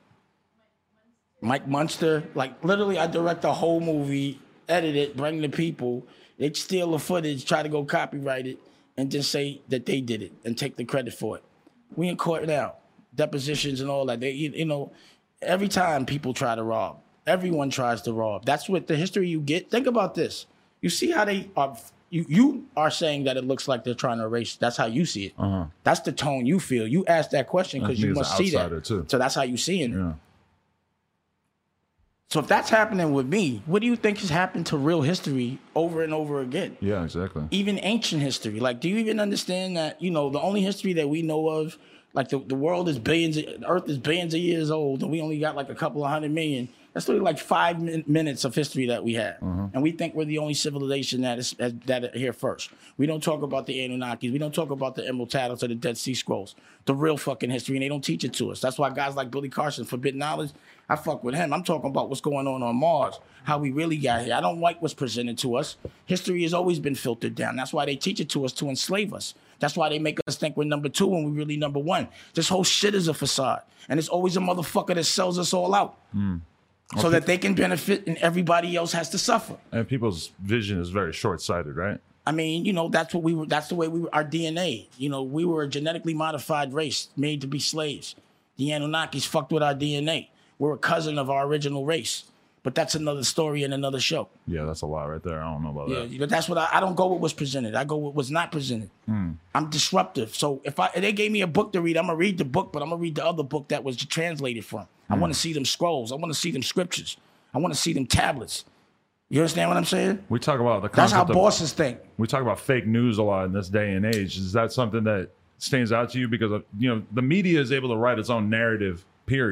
Munster. Like, literally, I direct a whole movie, edit it, bring the people. They steal the footage, try to go copyright it, and just say that they did it and take the credit for it. We in court now. Depositions and all that. They, every time people try to rob, everyone tries to rob. That's what the history you get. Think about this. You see how they are. You are saying that it looks like they're trying to erase. That's how you see it. Uh-huh. That's the tone you feel. You asked that question because you must see that. Too. So that's how you see it. Yeah. So if that's happening with me, what do you think has happened to real history over and over again? Yeah, exactly. Even ancient history. Like, do you even understand that, the only history that we know of, like the world is Earth is billions of years old, and we only got like a couple of 100 million. That's only like 5 minutes of history that we have. Uh-huh. And we think we're the only civilization that are here first. We don't talk about the Anunnakis. We don't talk about the Emerald Tablets or the Dead Sea Scrolls. The real fucking history, and they don't teach it to us. That's why guys like Billy Carson, Forbidden Knowledge, I fuck with him. I'm talking about what's going on Mars, how we really got here. I don't like what's presented to us. History has always been filtered down. That's why they teach it to us to enslave us. That's why they make us think we're number 2 when we're really number 1. This whole shit is a facade. And it's always a motherfucker that sells us all out. So that they can benefit and everybody else has to suffer. And people's vision is very short-sighted, right? I mean, that's what we were. That's the way we were. Our DNA. We were a genetically modified race made to be slaves. The Anunnakis fucked with our DNA. We're a cousin of our original race. But that's another story and another show. Yeah, that's a lot right there. I don't know about that. Yeah, but that's what I don't go with what's presented. I go with what's not presented. I'm disruptive. So if they gave me a book to read, I'm going to read the book, but I'm going to read the other book that was translated from. I want to see them scrolls. I want to see them scriptures. I want to see them tablets. You understand what I'm saying? We talk about the concept. That's how bosses think. We talk about fake news a lot in this day and age. Is that something that stands out to you? Because, the media is able to write its own narrative, period.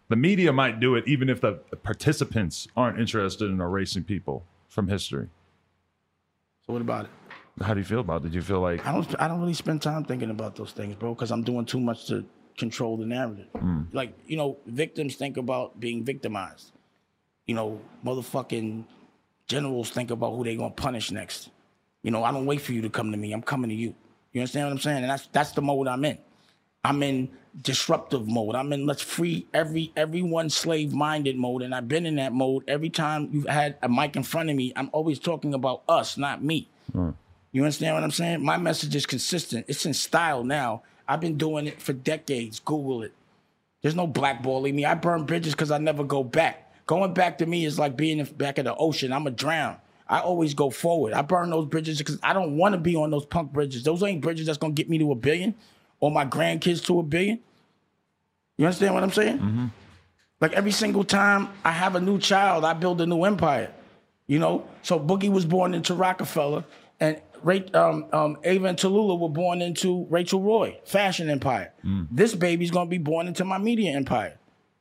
The media might do it even if the participants aren't interested in erasing people from history. So what about it? How do you feel about it? Did you feel like... I don't really spend time thinking about those things, bro, because I'm doing too much to control the narrative. Like, you know, victims think about being victimized. You know, motherfucking generals think about who they gonna punish next. You know, I don't wait for you to come to me. I'm coming to you. You understand what I'm saying? And that's the mode I'm in. I'm in disruptive mode. I'm in let's free everyone slave-minded mode, and I've been in that mode every time you've had a mic in front of me. I'm always talking about us, not me. You understand what I'm saying? My message is consistent. It's in style now. I've been doing it for decades. Google it. There's no blackballing me. I burn bridges because I never go back. Going back to me is like being in the back of the ocean. I'm a drown. I always go forward. I burn those bridges because I don't want to be on those punk bridges. Those ain't bridges that's going to get me to $1 billion or my grandkids to $1 billion. You understand what I'm saying? Like every single time I have a new child, I build a new empire. You know? So Boogie was born into Rockefeller, and Ava and Tallulah were born into Rachel Roy, fashion empire. This baby's going to be born into my media empire.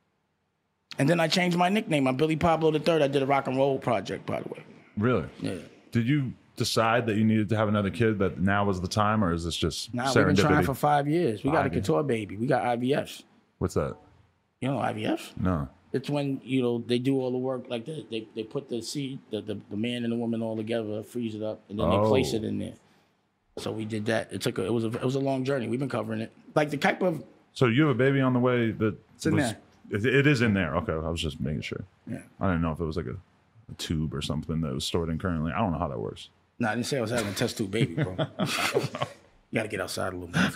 And then I changed my nickname. I'm Billy Pablo III. I did a rock and roll project, by the way. Really? Yeah. Did you decide that you needed to have another kid, that now was the time, or is this just serendipity? We've been trying for 5 years. We got a couture baby. We got IVFs. What's that? You know IVFs? No. It's when, you know, they do all the work, like they put the seed, the man and the woman all together, freeze it up, and then they place it in there. So we did that. It was a long journey. We've been covering it. Like the type of... So you have a baby on the way that... It's in there. It is in there. Okay, I was just making sure. Yeah. I didn't know if it was like a tube or something that was stored in currently. I don't know how that works. No, I didn't say I was having a test tube baby, bro. You got to get outside a little more.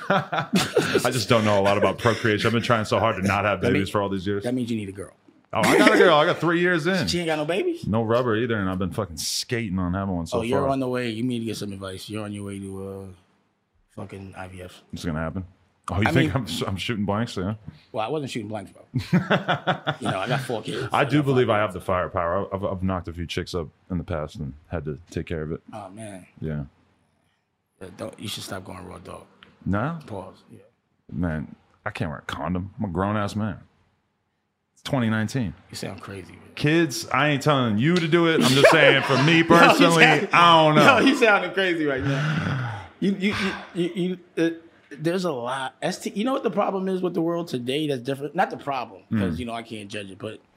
I just don't know a lot about procreation. I've been trying so hard to not have babies for all these years. That means you need a girl. Oh, I got a girl. I got 3 years in. She ain't got no babies? No rubber either, and I've been fucking skating on having one so far. Oh, you're on the way. You need to get some advice. You're on your way to fucking IVF. It's going to happen? Oh, you think I'm shooting blanks? Yeah. Well, I wasn't shooting blanks, bro. You know, I got 4 kids. I do believe I have the firepower. I've knocked a few chicks up in the past and had to take care of it. Oh, man. Yeah. You should stop going raw dog. No? Pause. Yeah. Man, I can't wear a condom. I'm a grown-ass man. It's 2019. You sound crazy, man. Kids, I ain't telling you to do it. I'm just saying for me personally, I don't know. No, you sounding crazy right now. There's a lot. You know what the problem is with the world today that's different? Not the problem, because, you know, I can't judge it, but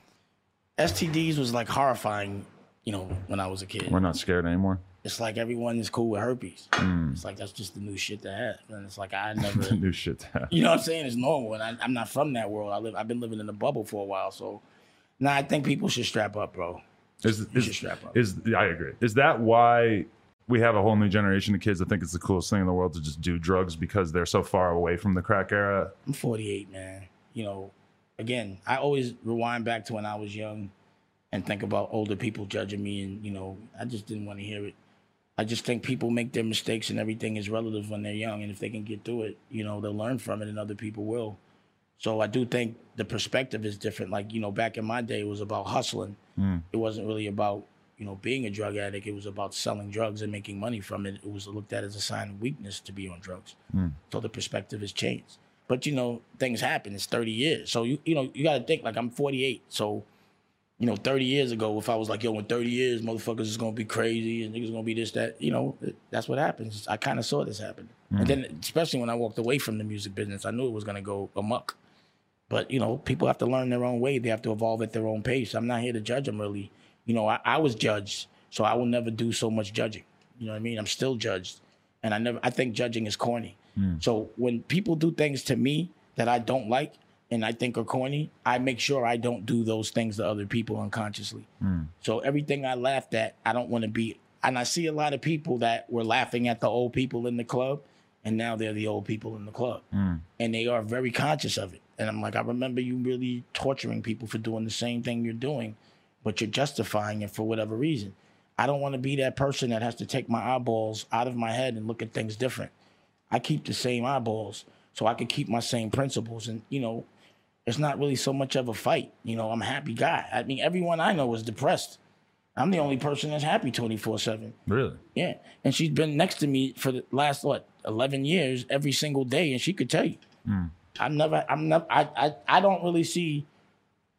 STDs was like horrifying, you know, when I was a kid. We're not scared anymore. It's like everyone is cool with herpes. It's like that's just the new shit to have. And it's like I never... The new shit to have. You know what I'm saying? It's normal. And I'm not from that world. I've been living in a bubble for a while. So, nah, I think people should strap up, bro. Should strap up. I agree. Is that why... we have a whole new generation of kids that think it's the coolest thing in the world to just do drugs because they're so far away from the crack era? I'm 48, man. You know, again, I always rewind back to when I was young and think about older people judging me, and, you know, I just didn't want to hear it. I just think people make their mistakes and everything is relative when they're young, and if they can get through it, you know, they'll learn from it and other people will. So I do think the perspective is different. Like, you know, back in my day, it was about hustling. It wasn't really about, you know, being a drug addict. It was about selling drugs and making money from it. It was looked at as a sign of weakness to be on drugs. So the perspective has changed. But, you know, things happen. It's 30 years. So, you know, you got to think, like, I'm 48. So, you know, 30 years ago, if I was like, yo, in 30 years, motherfuckers is going to be crazy and niggas going to be this, that, you know, that's what happens. I kind of saw this happen. And then, especially when I walked away from the music business, I knew it was going to go amok. But, you know, people have to learn their own way. They have to evolve at their own pace. I'm not here to judge them, really. You know, I was judged, so I will never do so much judging. You know what I mean? I'm still judged. And I think judging is corny. So when people do things to me that I don't like and I think are corny, I make sure I don't do those things to other people unconsciously. So everything I laughed at, I don't want to be. And I see a lot of people that were laughing at the old people in the club, and now they're the old people in the club. And they are very conscious of it. And I'm like, I remember you really torturing people for doing the same thing you're doing, but you're justifying it for whatever reason. I don't want to be that person that has to take my eyeballs out of my head and look at things different. I keep the same eyeballs so I can keep my same principles. And, you know, it's not really so much of a fight. You know, I'm a happy guy. I mean, everyone I know is depressed. I'm the only person that's happy 24/7. Really? Yeah. And she's been next to me for the last, 11 years, every single day, and she could tell you. I don't really see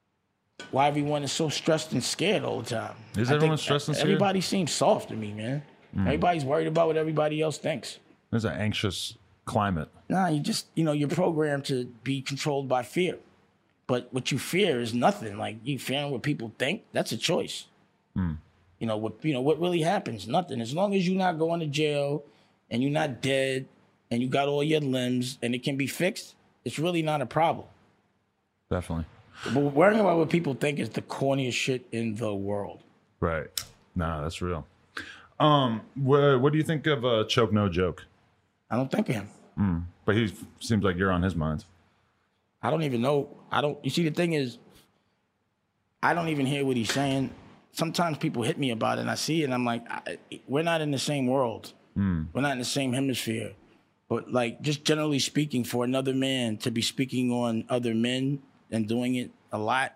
why everyone is so stressed and scared all the time. Is everyone stressed and scared? Everybody seems soft to me, man. Everybody's worried about what everybody else thinks. There's an anxious climate. Nah, you're programmed to be controlled by fear. But what you fear is nothing. Like, you fearing what people think, that's a choice. What really happens? Nothing. As long as you're not going to jail and you're not dead and you got all your limbs and it can be fixed, it's really not a problem. Definitely. But worrying about what people think is the corniest shit in the world. Right. Nah, that's real. What do you think of Choke No Joke? I don't think of him. But he seems like you're on his mind. I don't even know. You see, the thing is, I don't even hear what he's saying. Sometimes people hit me about it and I see it and I'm like, we're not in the same world. We're not in the same hemisphere. But like, just generally speaking, for another man to be speaking on other men and doing it a lot,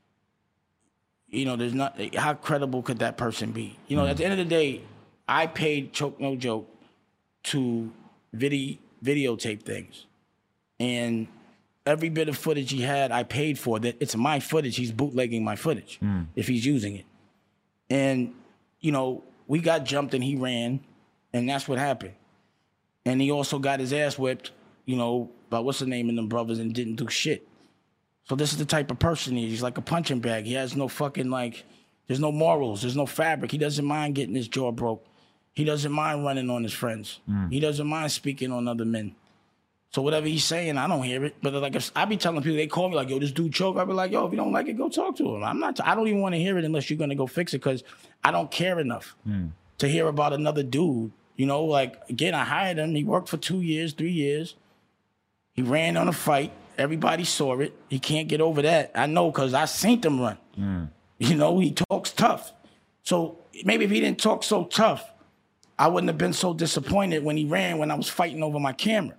there's not, how credible could that person be? At the end of the day, I paid Choke No Joke to videotape things. And every bit of footage he had, I paid for. That it's my footage. He's bootlegging my footage if he's using it. And, we got jumped and he ran, and that's what happened. And he also got his ass whipped, by what's the name of them brothers, and didn't do shit. So this is the type of person he is. He's like a punching bag. He has no fucking, there's no morals. There's no fabric. He doesn't mind getting his jaw broke. He doesn't mind running on his friends. He doesn't mind speaking on other men. So whatever he's saying, I don't hear it. But if I be telling people, they call me like, yo, this dude choke. I be like, yo, if you don't like it, go talk to him. I don't even want to hear it unless you're going to go fix it, because I don't care enough to hear about another dude. Again, I hired him. He worked for 2 years, 3 years. He ran on a fight. Everybody saw it. He can't get over that. I know, because I seen him run. He talks tough. So maybe if he didn't talk so tough, I wouldn't have been so disappointed when he ran when I was fighting over my camera.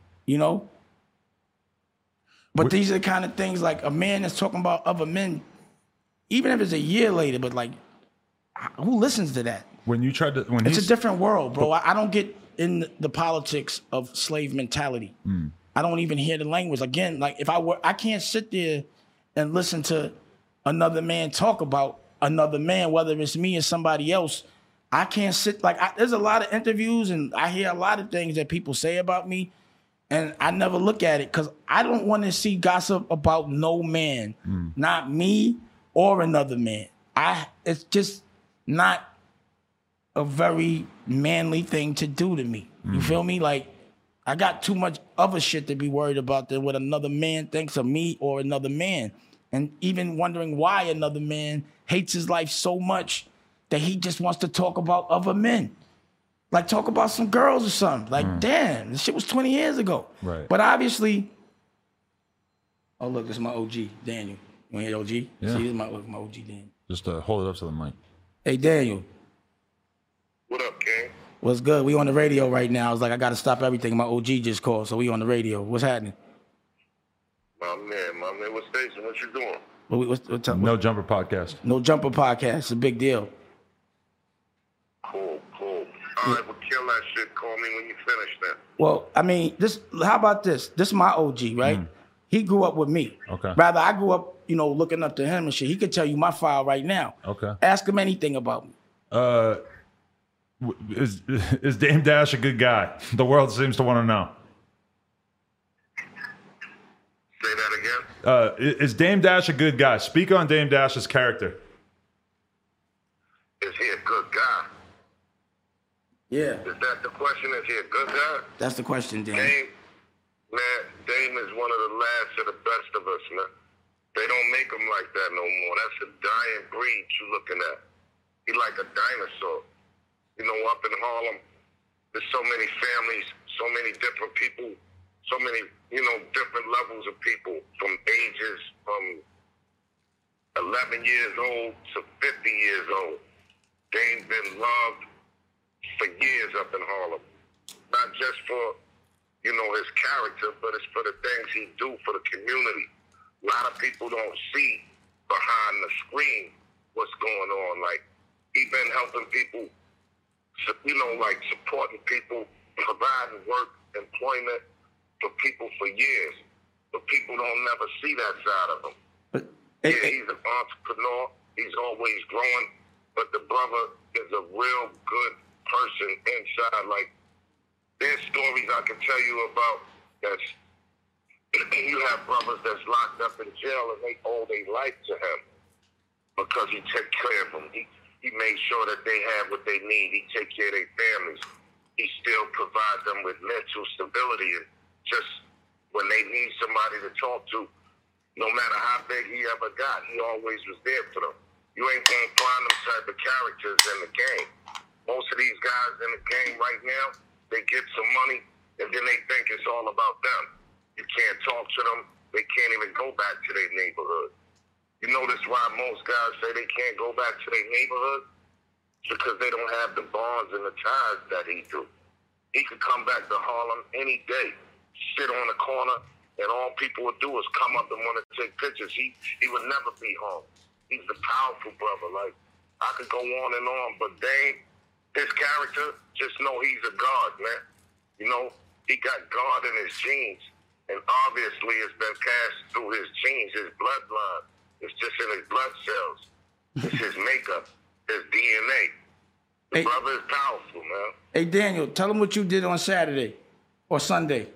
But these are the kind of things, like a man that's talking about other men, even if it's a year later, but who listens to that? It's a different world, bro. I don't get in the politics of slave mentality. I don't even hear the language. Again, I can't sit there and listen to another man talk about another man, whether it's me or somebody else. I can't sit, there's a lot of interviews and I hear a lot of things that people say about me, and I never look at it because I don't want to see gossip about no man, not me or another man. It's just not a very manly thing to do to me. You feel me? I got too much other shit to be worried about than what another man thinks of me or another man. And even wondering why another man hates his life so much that he just wants to talk about other men. Talk about some girls or something. Damn, this shit was 20 years ago. Right. But obviously, oh, look, this is my OG, Daniel. You want to hear OG? Yeah. See, this is my OG, Daniel. Just hold it up to the mic. Hey, Daniel. What up, King? What's good? We on the radio right now. I was like, I got to stop everything. My OG just called, so we on the radio. What's happening? My man, what station? What you doing? No Jumper Podcast. No Jumper Podcast. It's a big deal. Cool. All right, well, kill that shit. Call me when you finish that. Well, I mean, how about this? This is my OG, right? He grew up with me. Okay. Rather, I grew up, looking up to him and shit. He could tell you my file right now. Okay. Ask him anything about me. Is Dame Dash a good guy? The world seems to want to know. Say that again? Is Dame Dash a good guy? Speak on Dame Dash's character. Is he a good guy? Yeah. Is that the question? Is he a good guy? That's the question, Dan. Dame is one of the last of the best of us, man. They don't make him like that no more. That's a dying breed you're looking at. He like a dinosaur. Up in Harlem, there's so many families, so many different people, so many, different levels of people from ages from 11 years old to 50 years old. Dame's been loved for years up in Harlem. Not just for, his character, but it's for the things he do for the community. A lot of people don't see behind the screen what's going on. He been helping people, supporting people, providing work, employment for people for years. But people don't never see that side of them. But He's an entrepreneur. He's always growing. But the brother is a real good person inside. Like, there's stories I can tell you about that's, you have brothers that's locked up in jail and they owe their life to him because he took care of them. He made sure that they have what they need. He take care of their families. He still provides them with mental stability. And just when they need somebody to talk to, no matter how big he ever got, he always was there for them. You ain't gonna find them type of characters in the game. Most of these guys in the game right now, they get some money and then they think it's all about them. You can't talk to them. They can't even go back to their neighborhood. You notice why most guys say they can't go back to their neighborhood? It's because they don't have the bonds and the ties that he do. He could come back to Harlem any day, sit on the corner, and all people would do is come up and want to take pictures. He would never be home. He's the powerful brother. Like, I could go on and on, but Dame, his character, just know he's a God, man. You know, he got God in his genes, and obviously it's been passed through his genes, his bloodline. It's just in his blood cells. It's his makeup, his DNA. The brother is powerful, man. Hey, Daniel, tell him what you did on Saturday or Sunday.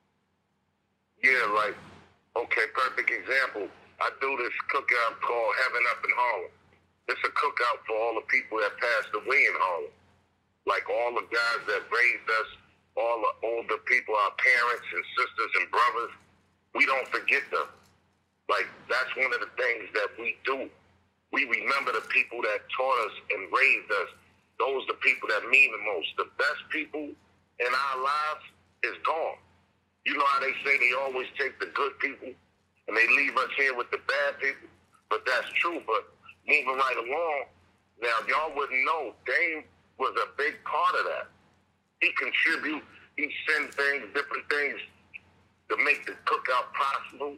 Yeah, like, okay, perfect example. I do this cookout called Heaven Up in Harlem. It's a cookout for all the people that passed away in Harlem. Like all the guys that raised us, all the older people, our parents and sisters and brothers, we don't forget them. Like, that's one of the things that we do. We remember the people that taught us and raised us. Those are the people that mean the most. The best people in our lives is gone. You know how they say they always take the good people and they leave us here with the bad people? But that's true. But moving right along, now y'all wouldn't know, Dame was a big part of that. He contribute, he send things, different things to make the cookout possible.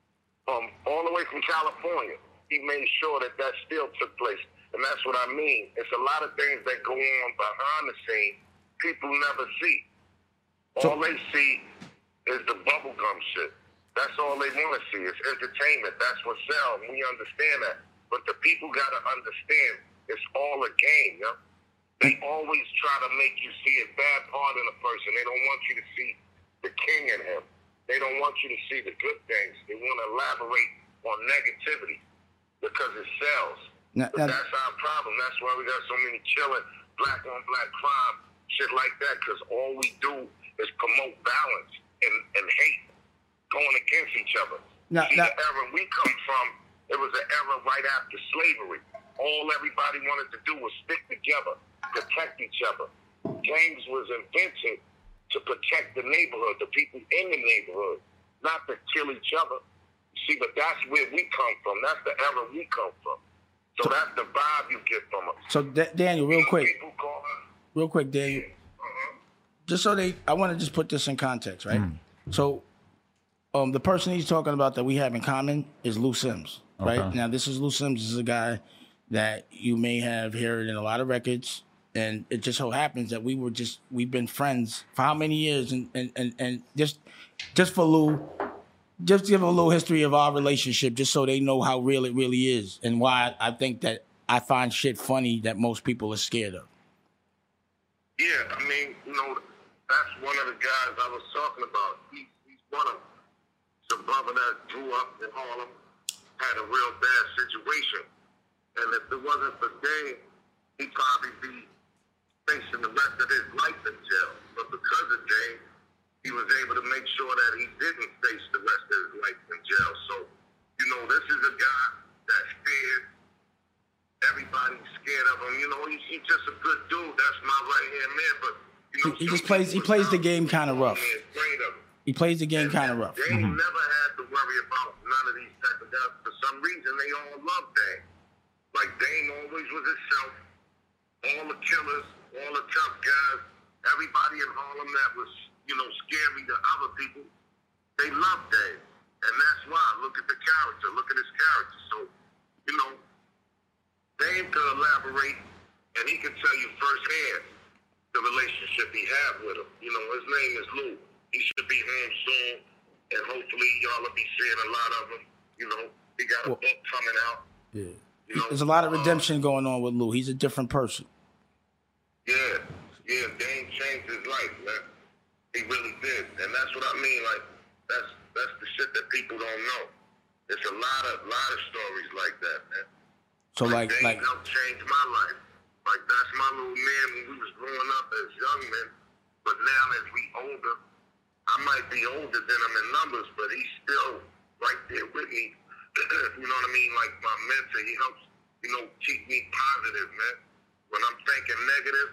All the way from California, he made sure that still took place. And that's what I mean. It's a lot of things that go on behind the scene people never see. All they see is the bubblegum shit. That's all they want to see. It's entertainment. That's what sells. We understand that. But the people got to understand it's all a game, yo. They always try to make you see a bad part in a person. They don't want you to see the king in him. They don't want you to see the good things. They want to elaborate on negativity because it sells. But that's our problem. That's why we got so many killing, black on black crime, shit like that, because all we do is promote violence and hate going against each other. The era we come from, it was an era right after slavery. All everybody wanted to do was stick together, protect each other. Gangs was invented to protect the neighborhood, the people in the neighborhood, not to kill each other. See, but that's where we come from. That's the era we come from. So that's the vibe you get from us. So, Daniel, real quick, Daniel. Just so I want to just put this in context, right? So, the person he's talking about that we have in common is Lou Sims, right? Now, this is Lou Sims. This is a guy that you may have heard in a lot of records, and it just so happens that we've been friends for how many years, and just for Lou, just give a little history of our relationship, just so they know how real it really is, and why I think that I find shit funny that most people are scared of. Yeah, I mean, you know, that's one of the guys I was talking about. He's one of them. It's a brother that grew up in Harlem, had a real bad situation. And if it wasn't for Dame, he'd probably be facing the rest of his life in jail. But because of Dame, he was able to make sure that he didn't face the rest of his life in jail. So, you know, this is a guy that's scared. Everybody's scared of him. You know, he's just a good dude. That's my right-hand man. But, you know, he plays the game kind of rough. He plays the game kind of rough. Dame never had to worry about none of these type of guys. For some reason, they all love Dame. Like, Dame always was himself. All the killers, all the tough guys, everybody in Harlem that was, you know, scary to other people, they loved Dame. And that's why. Look at the character. Look at his character. So, you know, Dame could elaborate, and he can tell you firsthand the relationship he had with him. You know, his name is Lou. He should be home soon, and hopefully y'all will be seeing a lot of him. You know, he got a book coming out. Yeah. You know, there's a lot of redemption going on with Lou. He's a different person. Yeah, Dame changed his life, man. He really did, and that's what I mean. Like, that's the shit that people don't know. It's a lot of stories like that, man. So like Dame helped change my life. Like, that's my little man when we was growing up as young men. But now as we older, I might be older than him in numbers, but he's still right there with me. You know what I mean? Like my mentor, he helps, keep me positive, man. When I'm thinking negative,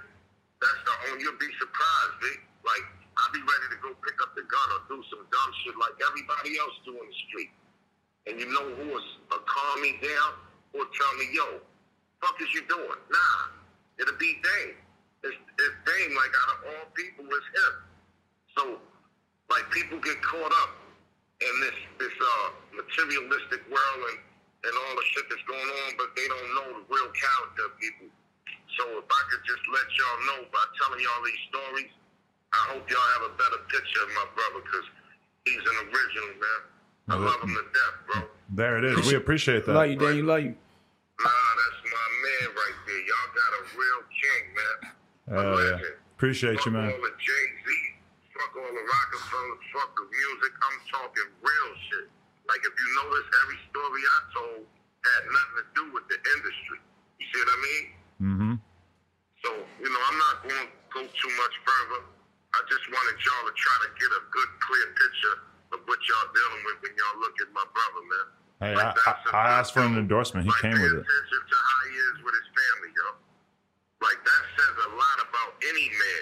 you'll be surprised, Vic. Like, I'll be ready to go pick up the gun or do some dumb shit like everybody else do in the street. And you know who will calm me down or tell me, yo, fuck is you doing? Nah, it'll be Dame. It's Dame, like, out of all people, it's him. So, like, people get caught up in this materialistic world and all the shit that's going on, but they don't know the real character of people. So if I could just let y'all know by telling y'all these stories, I hope y'all have a better picture of my brother, because he's an original, man. I love him to death, bro. There it is. We appreciate that. Love you, Dan. Love you. Nah, that's my man right there. Y'all got a real king, man. Yeah. Appreciate you, man. Fuck all the Jay-Z. Fuck all the Rockefeller. Fuck the music. I'm talking real shit. Like, if you notice, every story I told had nothing to do with the industry. You see what I mean? Mm-hmm. So, I'm not going to go too much further. I just wanted y'all to try to get a good, clear picture of what y'all dealing with when y'all look at my brother, man. Hey, like, I asked for an endorsement. He came with it. Pay attention to how he is with his family, yo. Like, that says a lot about any man.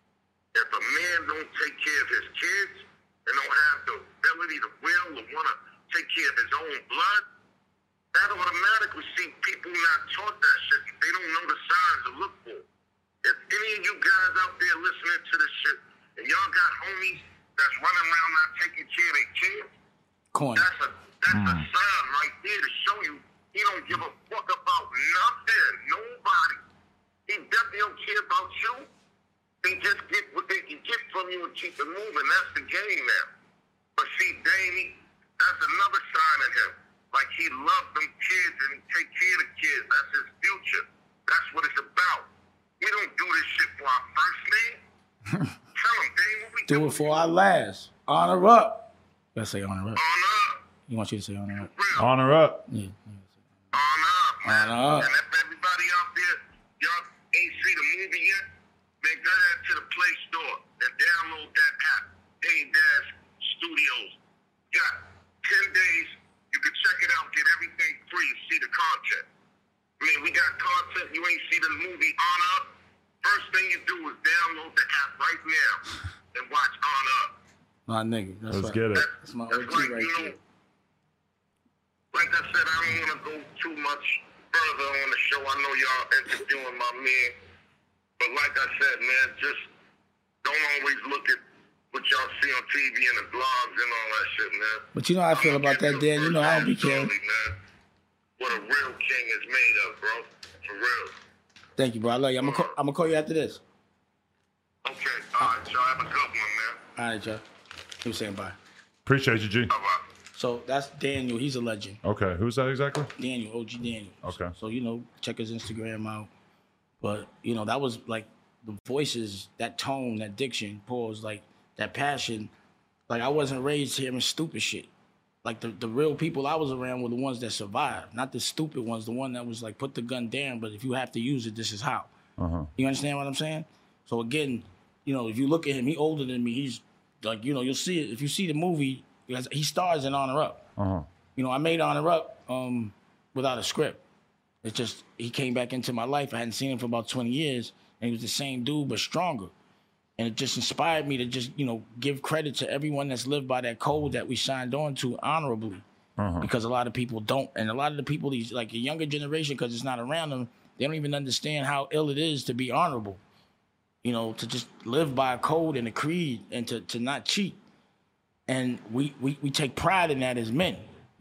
If a man don't take care of his kids and don't have the ability, the will, to want to take care of his own blood, that automatically, see, people not taught that shit. They don't know the signs to look for. If any of you guys out there listening to this shit and y'all got homies that's running around not taking care of their kids, that's a sign right there to show you he don't give a fuck about nothing, nobody. He definitely don't care about you. They just get what they can get from you and keep it moving. That's the game now. But see, Dame, that's another sign of him. Like, he loved them kids and take care of the kids. That's his future. That's what it's about. We don't do this shit for our first name. Tell him, Dame, what we do it for our last. Honor up. Let's say honor up. Honor up. You want you to say honor up? Honor up. Yeah. Honor up, man. Honor up. And if everybody out there, y'all ain't see the movie yet, man, go ahead to the Play Store and download that app, Dame Dash Studios. Got 10 days. You can check it out, get everything free, see the content. I mean, we got content. You ain't see the movie Honor Up. First thing you do is download the app right now and watch Honor Up. My nigga. Let's get it. That's my OG like, right there. Like I said, I don't want to go too much further on the show. I know y'all interviewing my man. But like I said, man, just don't always look at what y'all see on TV and the blogs and all that shit, man. But you know how I feel about that, Dan. You know I don't be caring. What a real king is made of, bro. For real. Thank you, bro. I love you. I'm gonna call you after this. Okay. All right, y'all have a good one, man. All right, y'all. He was saying bye. Appreciate you, G. Bye-bye. So that's Daniel. He's a legend. Okay, who's that exactly? Daniel, OG Daniel. Okay. So, check his Instagram out. But, that was like the voices, that tone, that diction, pause, like that passion. Like, I wasn't raised hearing stupid shit. Like, the real people I was around were the ones that survived, not the stupid ones, the one that was like, put the gun down, but if you have to use it, this is how. Uh-huh. You understand what I'm saying? So, again, if you look at him, he older than me. He's like, you'll see it. If you see the movie, he stars in Honor Up. Uh-huh. I made Honor Up without a script. It's just, he came back into my life. I hadn't seen him for about 20 years, and he was the same dude, but stronger. And it just inspired me to just, give credit to everyone that's lived by that code that we signed on to honorably. Uh-huh. Because a lot of people don't. And a lot of the people, these like a younger generation, because it's not around them, they don't even understand how ill it is to be honorable. To just live by a code and a creed and to not cheat. And we take pride in that as men,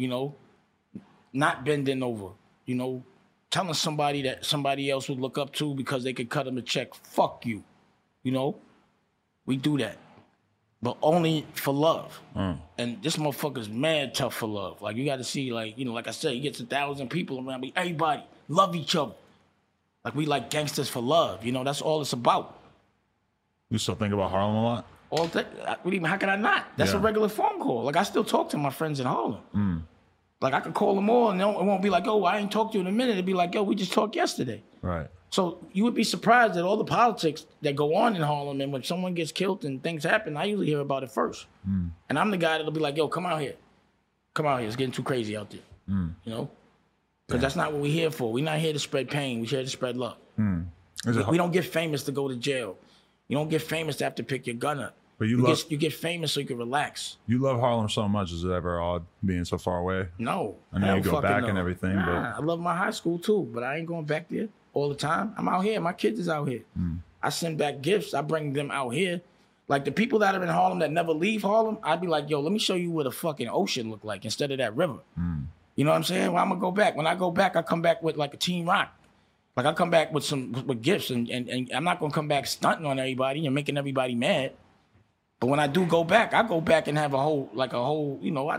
not bending over, telling somebody that somebody else would look up to because they could cut them a check. Fuck you, We do that. but only for love. And this motherfucker's mad tough for love. Like, you got to see, like, you know, like I said, he gets 1,000 people around me. Everybody love each other. Like, we like gangsters for love. You know, that's all it's about. You still think about Harlem a lot? All day. How can I not? That's a regular phone call. Like, I still talk to my friends in Harlem. Like, I could call them all, and it won't be like, oh, I ain't talked to you in a minute. It'd be like, yo, we just talked yesterday. Right. So you would be surprised at all the politics that go on in Harlem, and when someone gets killed and things happen, I usually hear about it first. And I'm the guy that'll be like, yo, come out here. Come out here. It's getting too crazy out there. You know? Because that's not what we're here for. We're not here to spread pain. We're here to spread love. We don't get famous to go to jail. You don't get famous to have to pick your gun up. But you get famous so you can relax. You love Harlem so much. Is it ever odd being so far away? No. I know you go back and everything. Nah, I love my high school too, but I ain't going back there all the time. I'm out here. My kids is out here. I send back gifts. I bring them out here. Like, the people that are in Harlem that never leave Harlem, I'd be like, yo, let me show you what a fucking ocean look like instead of that river. You know what I'm saying? Well, I'm going to go back. When I go back, I come back with like a Team Rock. Like, I come back with gifts, and I'm not going to come back stunting on everybody and making everybody mad. But when I do go back, I go back and have a whole, you know,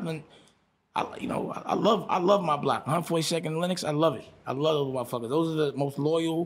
I love my block. 142nd and Lenox, I love it. I love those motherfuckers. Those are the most loyal,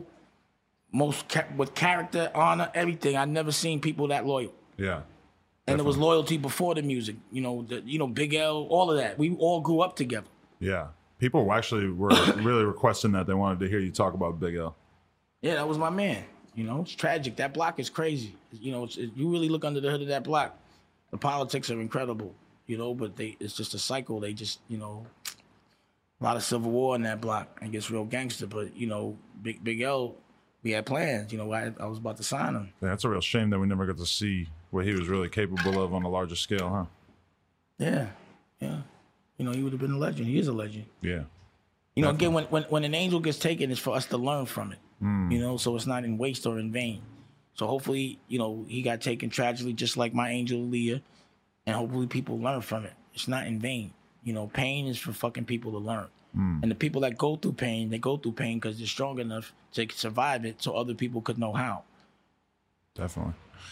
with character, honor, everything. I've never seen people that loyal. Yeah. And there was loyalty before the music. You know, Big L, all of that. We all grew up together. Yeah. People actually were really requesting that. They wanted to hear you talk about Big L. Yeah, that was my man. You know, it's tragic. That block is crazy. You know, you really look under the hood of that block, the politics are incredible, you know, but it's just a cycle. They just, you know, a lot of civil war in that block. It gets real gangster, but, you know, Big L, we had plans. You know, I was about to sign him. Yeah, it's a real shame that we never got to see what he was really capable of on a larger scale, huh? Yeah. You know, he would have been a legend. He is a legend. Yeah. You know, again, when an angel gets taken, it's for us to learn from it. You know, so it's not in waste or in vain. So hopefully, you know, he got taken tragically, just like my angel Leah, and hopefully people learn from it. It's not in vain. You know, pain is for fucking people to learn. And the people that go through pain, they go through pain because they're strong enough to survive it, so other people could know how. Definitely.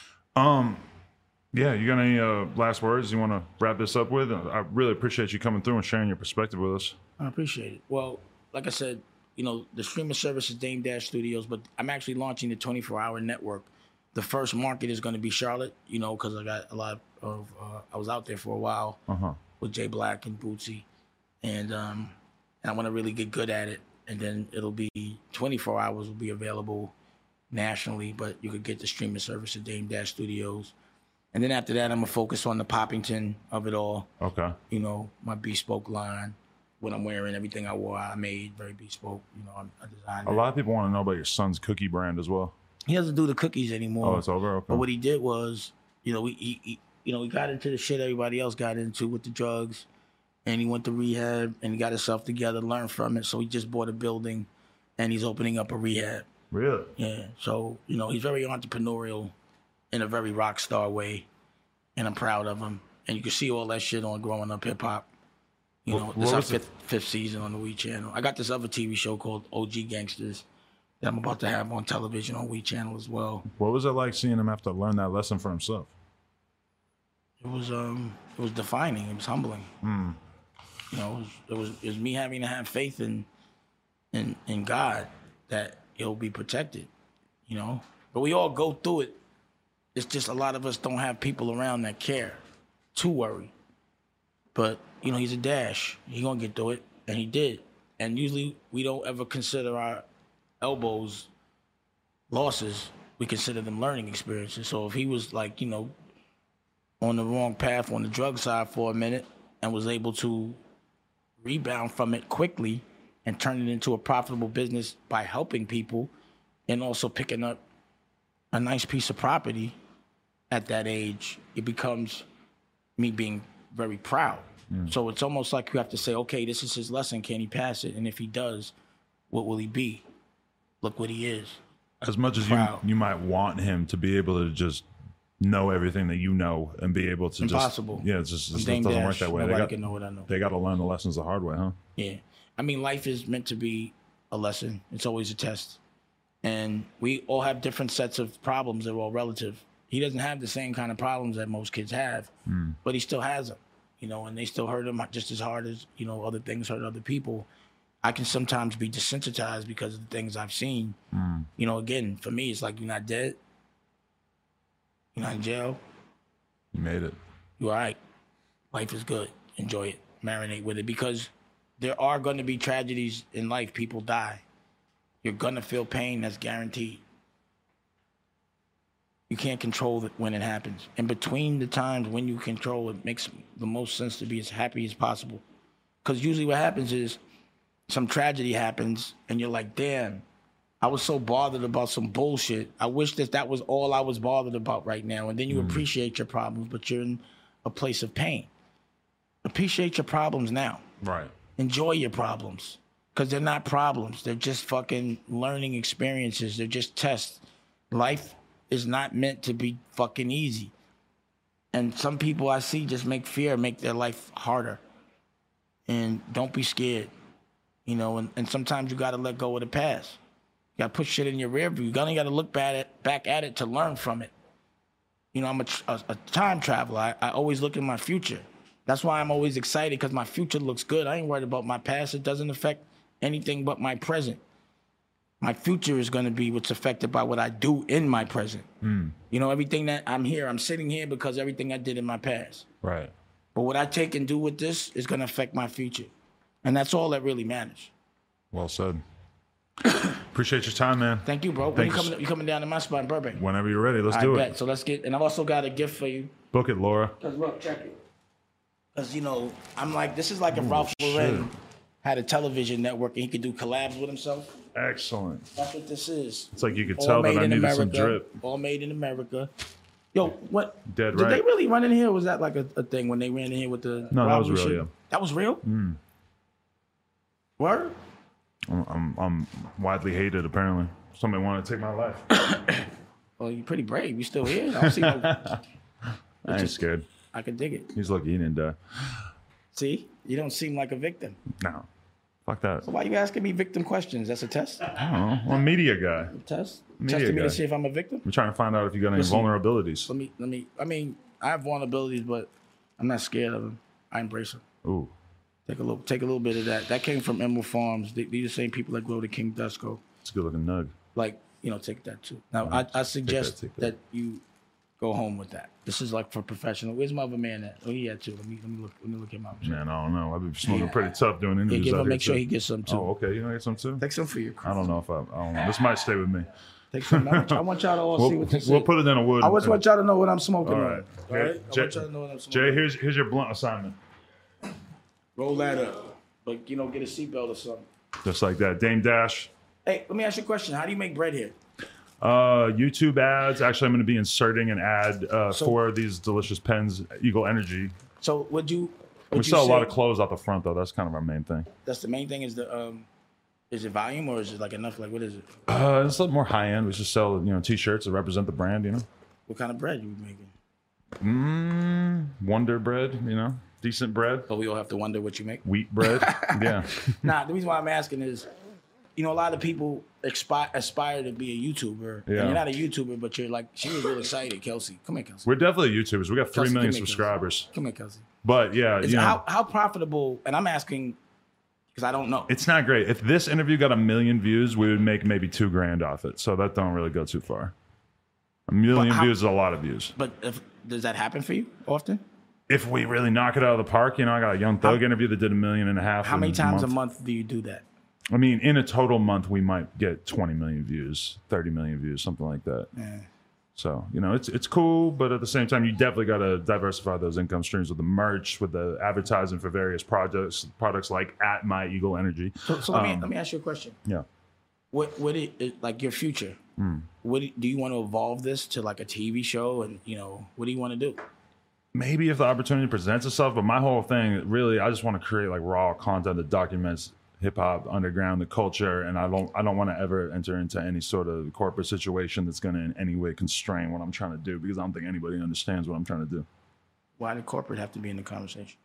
Yeah, you got any last words you want to wrap this up with? I really appreciate you coming through and sharing your perspective with us. I appreciate it. Well, like I said, you know, the streaming service is Dame Dash Studios, but I'm actually launching the 24-hour network. The first market is going to be Charlotte, you know, because I got a lot of, I was out there for a while with Jay Black and Bootsy. And I want to really get good at it. And then it'll be 24 hours will be available nationally, but you could get the streaming service at Dame Dash Studios. And then after that, I'm going to focus on the Poppington of it all. Okay. You know, my bespoke line. What I'm wearing, everything I wore, I made very bespoke. You know, I designed it. A lot of people want to know about your son's cookie brand as well. He doesn't do the cookies anymore. Oh, it's over? Okay. But what he did was, you know, he got into the shit everybody else got into with the drugs. And he went to rehab and he got himself together, learned from it. So he just bought a building and he's opening up a rehab. Really? Yeah. So, you know, he's very entrepreneurial in a very rock star way. And I'm proud of him. And you can see all that shit on Growing Up Hip Hop. You know, this is our fifth season on the WE channel. I got this other TV show called OG Gangsters that I'm about to have on television on WE channel as well. What was it like seeing him have to learn that lesson for himself? It was defining. It was humbling. You know, it was me having to have faith in God that he'll be protected. You know, but we all go through it. It's just a lot of us don't have people around that care to worry. But, you know, he's a Dash. He gonna get through it, and he did. And usually we don't ever consider our elbows losses. We consider them learning experiences. So if he was like, you know, on the wrong path on the drug side for a minute and was able to rebound from it quickly and turn it into a profitable business by helping people and also picking up a nice piece of property at that age, it becomes me being very proud. So it's almost like you have to say, okay, this is his lesson. Can he pass it? And if he does, what will he be? Look what he is. As much as you might want him to be able to just know everything that you know and be able to Impossible. It doesn't work that way. Nobody can know what I know. They got to learn the lessons the hard way, huh? Yeah. I mean, life is meant to be a lesson. It's always a test. And we all have different sets of problems. They're all relative. He doesn't have the same kind of problems that most kids have, but he still has them, you know, and they still hurt him just as hard as, you know, other things hurt other people. I can sometimes be desensitized because of the things I've seen. You know, again, for me, it's like you're not dead. You're not in jail. You made it. You're all right. Life is good. Enjoy it. Marinate with it, because there are going to be tragedies in life. People die. You're going to feel pain. That's guaranteed. You can't control it when it happens. In between the times when you control it, makes the most sense to be as happy as possible. Because usually what happens is some tragedy happens and you're like, damn, I was so bothered about some bullshit. I wish that was all I was bothered about right now. And then you appreciate your problems, but you're in a place of pain. Appreciate your problems now. Right. Enjoy your problems, because they're not problems. They're just fucking learning experiences. They're just tests. Life is not meant to be fucking easy. And some people I see just make their life harder. And don't be scared, you know, and sometimes you got to let go of the past. You got to put shit in your rear view. You got to look back at it to learn from it. You know, I'm a time traveler. I always look in my future. That's why I'm always excited, because my future looks good. I ain't worried about my past. It doesn't affect anything but my present. My future is going to be what's affected by what I do in my present. You know, everything that I'm sitting here because everything I did in my past. Right. But what I take and do with this is going to affect my future. And that's all that really matters. Well said. Appreciate your time, man. Thank you, bro. When you coming down to my spot in Burbank? Whenever you're ready, let's do it. Bet. So let's get, and I've also got a gift for you. Book it, Laura. Because look, check it. Because, you know, I'm like, this is like if Ralph Lauren had a television network and he could do collabs with himself. Excellent. That's what this is. It's like you could tell that I needed some drip. All made in America. Yo, what? Dead did right. they really run in here? Or was that like a thing when they ran in here with the... No, that was real, yeah. That was real? Word? I'm widely hated, apparently. Somebody wanted to take my life. Well, you're pretty brave. You still here? I don't see no... I ain't scared. I can dig it. He's lucky he didn't die. See? You don't seem like a victim. No. Fuck that. So why you asking me victim questions? That's a test? I don't know. I'm a media guy. A test? Media Testing me guy. to see if I'm a victim? We're trying to find out if you got any vulnerabilities. Let me. I mean, I have vulnerabilities, but I'm not scared of them. I embrace them. Ooh. Take a little bit of that. That came from Emerald Farms. These are the same people that grow the King Dusko. It's a good looking nug. Like, you know, take that too. Now, I suggest that you go home with that. This is like for professional. Where's my other man at? Oh, he had too. Let me look him up. Man, I don't know. I've been smoking pretty tough doing interviews. Yeah, make sure he gets some too. Oh, okay. You want to get some too? Take some for you. I don't know if I don't know. This might stay with me. Take some. I want y'all to all see what this is. We'll put it in a wood. I just want y'all to know what I'm smoking. All right. All right? I want y'all to know what I'm smoking. Jay, here's your blunt assignment. Roll that up. But, you know, get a seatbelt or something. Just like that. Dame Dash. Hey, let me ask you a question. How do you make bread here? YouTube ads. Actually, I'm going to be inserting an ad for these delicious pens, Eagle Energy. So we sell a lot of clothes out the front, though. That's kind of our main thing. That's the main thing. Is it volume, or is it like enough? Like, what is it? It's a little more high end. We just sell, t-shirts that represent the brand. What kind of bread you making? Wonder bread. Decent bread. But we all have to wonder what you make. Wheat bread. Yeah. Nah, the reason why I'm asking is, a lot of people aspire to be a YouTuber. Yeah. And you're not a YouTuber, but you're like, she was real excited, Kelsey. Come here, Kelsey. We're definitely YouTubers. We got 3 million Kelsey, subscribers. Come here, Kelsey. But yeah, how profitable? And I'm asking because I don't know. It's not great. If this interview got 1 million views, we would make maybe $2,000 off it. So that don't really go too far. 1 million views is a lot of views. But does that happen for you often? If we really knock it out of the park, I got a Young Thug interview that did 1.5 million. How many times a month do you do that? I mean, in a total month, we might get 20 million views, 30 million views, something like that. Yeah. So, it's cool, but at the same time, you definitely got to diversify those income streams with the merch, with the advertising for various products like at My Eagle Energy. So let me ask you a question. Yeah. What like your future? Do you want to evolve this to like a TV show? And what do you want to do? Maybe if the opportunity presents itself, but my whole thing, really, I just want to create like raw content that documents hip hop, underground, the culture, and I don't want to ever enter into any sort of corporate situation that's going to in any way constrain what I'm trying to do, because I don't think anybody understands what I'm trying to do. Why did corporate have to be in the conversation?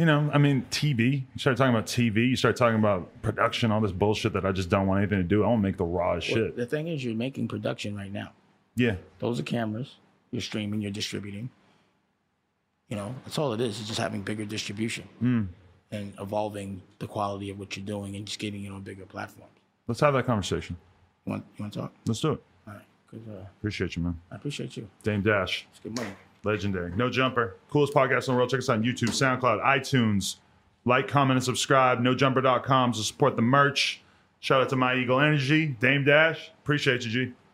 TV. You start talking about TV, you start talking about production, all this bullshit that I just don't want anything to do. I want to make the rawest shit. The thing is, you're making production right now. Yeah. Those are cameras. you're streaming, you're distributing. You know, that's all it is. It's just having bigger distribution and evolving the quality of what you're doing and just getting it on bigger platforms. Let's have that conversation. You want to talk? Let's do it. All right. Appreciate you, man. I appreciate you. Dame Dash. It's good money. Legendary. No Jumper. Coolest podcast in the world. Check us out on YouTube, SoundCloud, iTunes. Like, comment, and subscribe. NoJumper.com to support the merch. Shout out to My Eagle Energy. Dame Dash. Appreciate you, G.